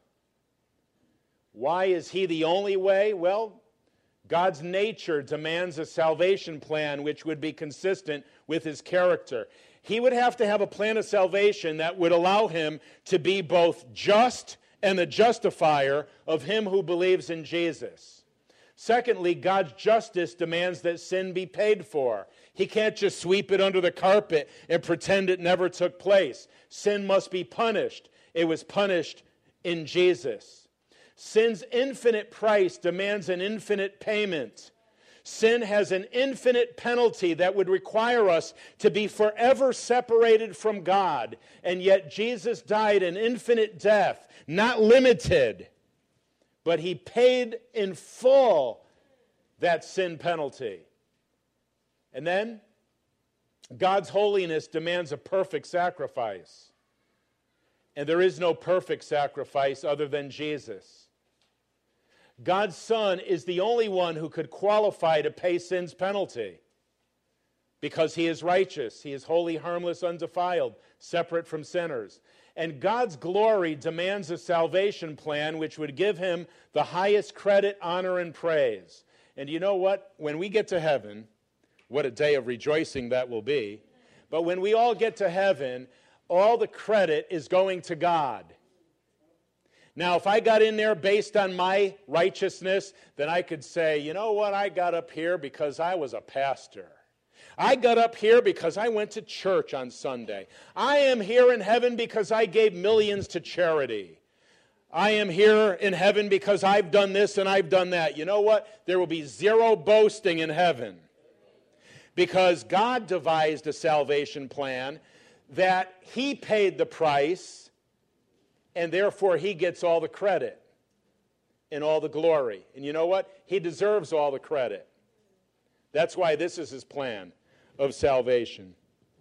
Why is he the only way? Well, God's nature demands a salvation plan which would be consistent with his character. He would have to have a plan of salvation that would allow him to be both just and the justifier of him who believes in Jesus. Secondly, God's justice demands that sin be paid for. He can't just sweep it under the carpet and pretend it never took place. Sin must be punished. It was punished in Jesus. Sin's infinite price demands an infinite payment. Sin has an infinite penalty that would require us to be forever separated from God. And yet Jesus died an infinite death, not limited, but he paid in full that sin penalty. And then God's holiness demands a perfect sacrifice. And there is no perfect sacrifice other than Jesus. God's Son is the only one who could qualify to pay sin's penalty because he is righteous, he is holy, harmless, undefiled, separate from sinners. And God's glory demands a salvation plan which would give him the highest credit, honor, and praise. And you know what? When we get to heaven, what a day of rejoicing that will be. But when we all get to heaven, all the credit is going to God. Now, if I got in there based on my righteousness, then I could say, you know what, I got up here because I was a pastor. I got up here because I went to church on Sunday. I am here in heaven because I gave millions to charity. I am here in heaven because I've done this and I've done that. You know what? There will be zero boasting in heaven because God devised a salvation plan that he paid the price, and therefore he gets all the credit and all the glory. And you know what? He deserves all the credit. That's why this is his plan of salvation.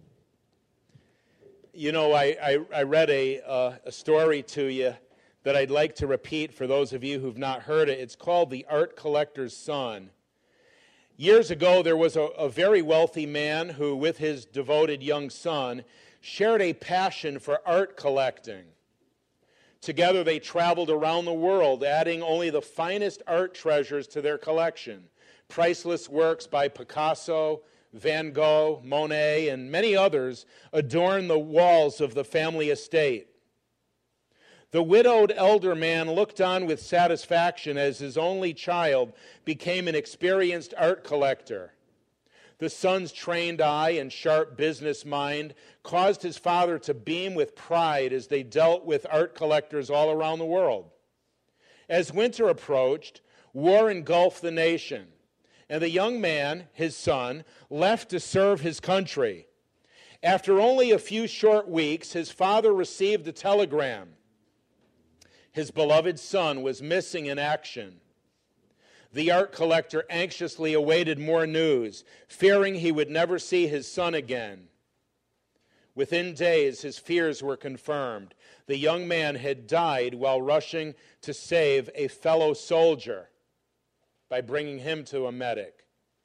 You know, I, I, I read a, uh, a story to you that I'd like to repeat for those of you who've not heard it. It's called The Art Collector's Son. Years ago, there was a, a very wealthy man who, with his devoted young son, shared a passion for art collecting. Together they traveled around the world, adding only the finest art treasures to their collection. Priceless works by Picasso, Van Gogh, Monet, and many others adorn the walls of the family estate. The widowed elder man looked on with satisfaction as his only child became an experienced art collector. The son's trained eye and sharp business mind caused his father to beam with pride as they dealt with art collectors all around the world. As winter approached, war engulfed the nation, and the young man, his son, left to serve his country. After only a few short weeks, his father received a telegram. His beloved son was missing in action. The art collector anxiously awaited more news, fearing he would never see his son again. Within days, his fears were confirmed. The young man had died while rushing to save a fellow soldier by bringing him to a medic.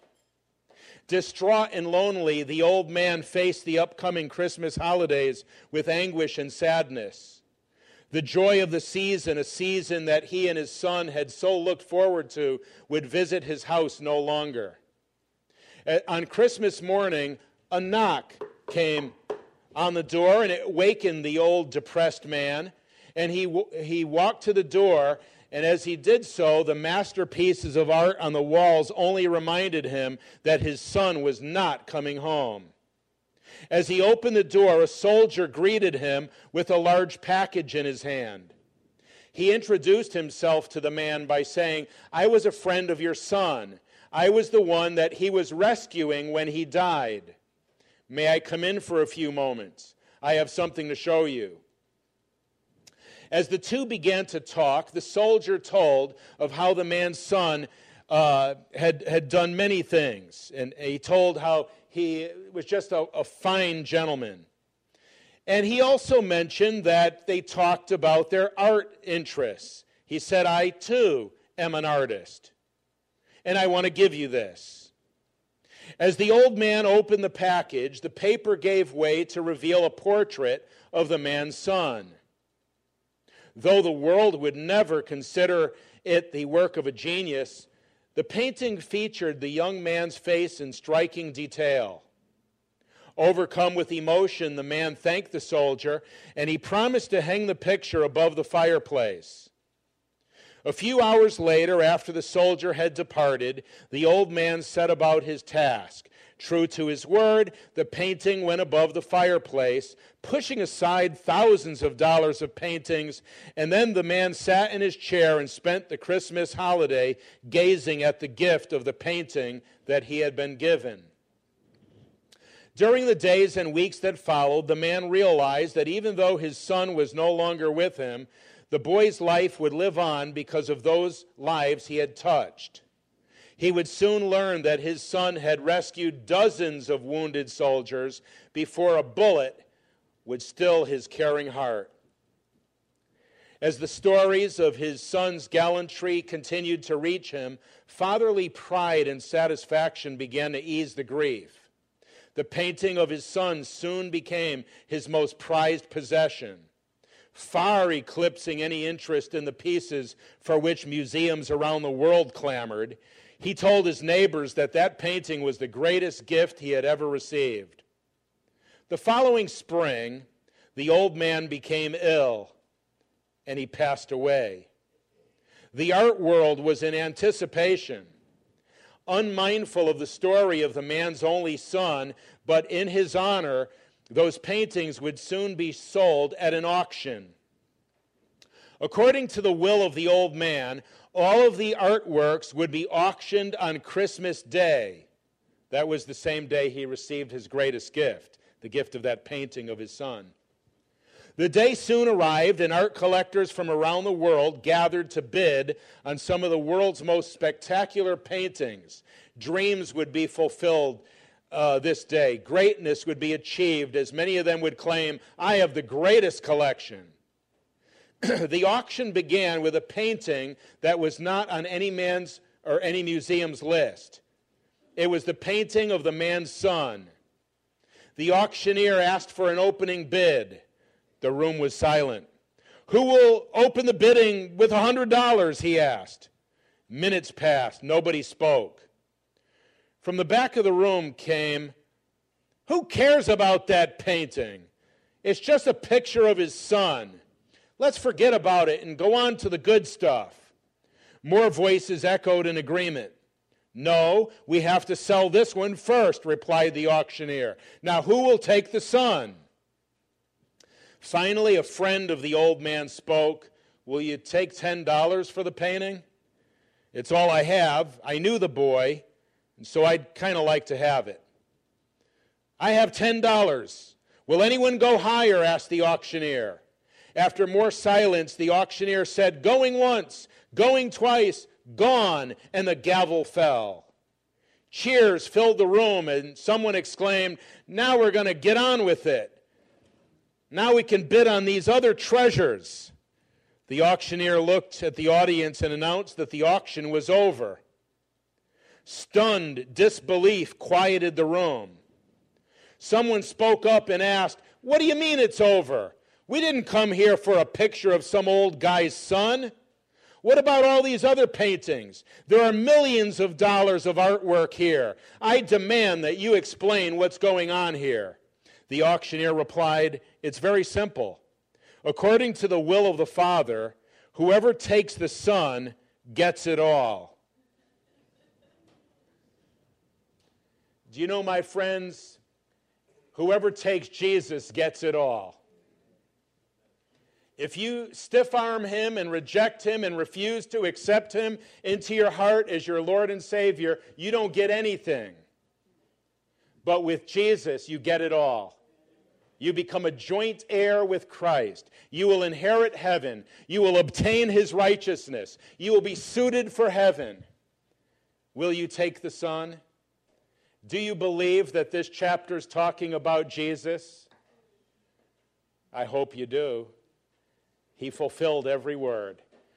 Distraught and lonely, the old man faced the upcoming Christmas holidays with anguish and sadness. The joy of the season, a season that he and his son had so looked forward to, would visit his house no longer. On Christmas morning, a knock came on the door, and it wakened the old depressed man. And he he walked to the door, and as he did so, the masterpieces of art on the walls only reminded him that his son was not coming home. As he opened the door, a soldier greeted him with a large package in his hand. He introduced himself to the man by saying, "I was a friend of your son. I was the one that he was rescuing when he died. May I come in for a few moments? I have something to show you." As the two began to talk, the soldier told of how the man's son uh, had, had done many things. And he told how he was just a, a fine gentleman. And he also mentioned that they talked about their art interests. He said, "I too am an artist, and I want to give you this." As the old man opened the package, the paper gave way to reveal a portrait of the man's son. Though the world would never consider it the work of a genius, the painting featured the young man's face in striking detail. Overcome with emotion, the man thanked the soldier, and he promised to hang the picture above the fireplace. A few hours later, after the soldier had departed, the old man set about his task. True to his word, the painting went above the fireplace, pushing aside thousands of dollars of paintings, and then the man sat in his chair and spent the Christmas holiday gazing at the gift of the painting that he had been given. During the days and weeks that followed, the man realized that even though his son was no longer with him, the boy's life would live on because of those lives he had touched. He would soon learn that his son had rescued dozens of wounded soldiers before a bullet would still his caring heart. As the stories of his son's gallantry continued to reach him, fatherly pride and satisfaction began to ease the grief. The painting of his son soon became his most prized possession, far eclipsing any interest in the pieces for which museums around the world clamored. He told his neighbors that that painting was the greatest gift he had ever received. The following spring, the old man became ill, and he passed away. The art world was in anticipation, unmindful of the story of the man's only son, but in his honor, those paintings would soon be sold at an auction. According to the will of the old man, all of the artworks would be auctioned on Christmas Day. That was the same day he received his greatest gift, the gift of that painting of his son. The day soon arrived, and art collectors from around the world gathered to bid on some of the world's most spectacular paintings. Dreams would be fulfilled uh, this day. Greatness would be achieved, as many of them would claim, "I have the greatest collection." The auction began with a painting that was not on any man's or any museum's list. It was the painting of the man's son. The auctioneer asked for an opening bid. The room was silent. "Who will open the bidding with one hundred dollars, he asked. Minutes passed. Nobody spoke. From the back of the room came, "Who cares about that painting? It's just a picture of his son. Let's forget about it and go on to the good stuff." More voices echoed in agreement. "No, we have to sell this one first," replied the auctioneer. "Now, who will take the son?" Finally, a friend of the old man spoke. "Will you take ten dollars for the painting? It's all I have. I knew the boy, and so I'd kind of like to have it." "I have ten dollars. Will anyone go higher?" asked the auctioneer. After more silence, the auctioneer said, "Going once, going twice, gone," and the gavel fell. Cheers filled the room, and someone exclaimed, "Now we're going to get on with it." Now we can bid on these other treasures. The auctioneer looked at the audience and announced that the auction was over. Stunned disbelief quieted the room. Someone spoke up and asked, "What do you mean it's over? We didn't come here for a picture of some old guy's son. What about all these other paintings? There are millions of dollars of artwork here. I demand that you explain what's going on here." The auctioneer replied, "It's very simple. According to the will of the Father, whoever takes the Son gets it all." Do you know, my friends, whoever takes Jesus gets it all. If you stiff-arm him and reject him and refuse to accept him into your heart as your Lord and Savior, you don't get anything. But with Jesus, you get it all. You become a joint heir with Christ. You will inherit heaven. You will obtain his righteousness. You will be suited for heaven. Will you take the Son? Do you believe that this chapter is talking about Jesus? I hope you do. He fulfilled every word.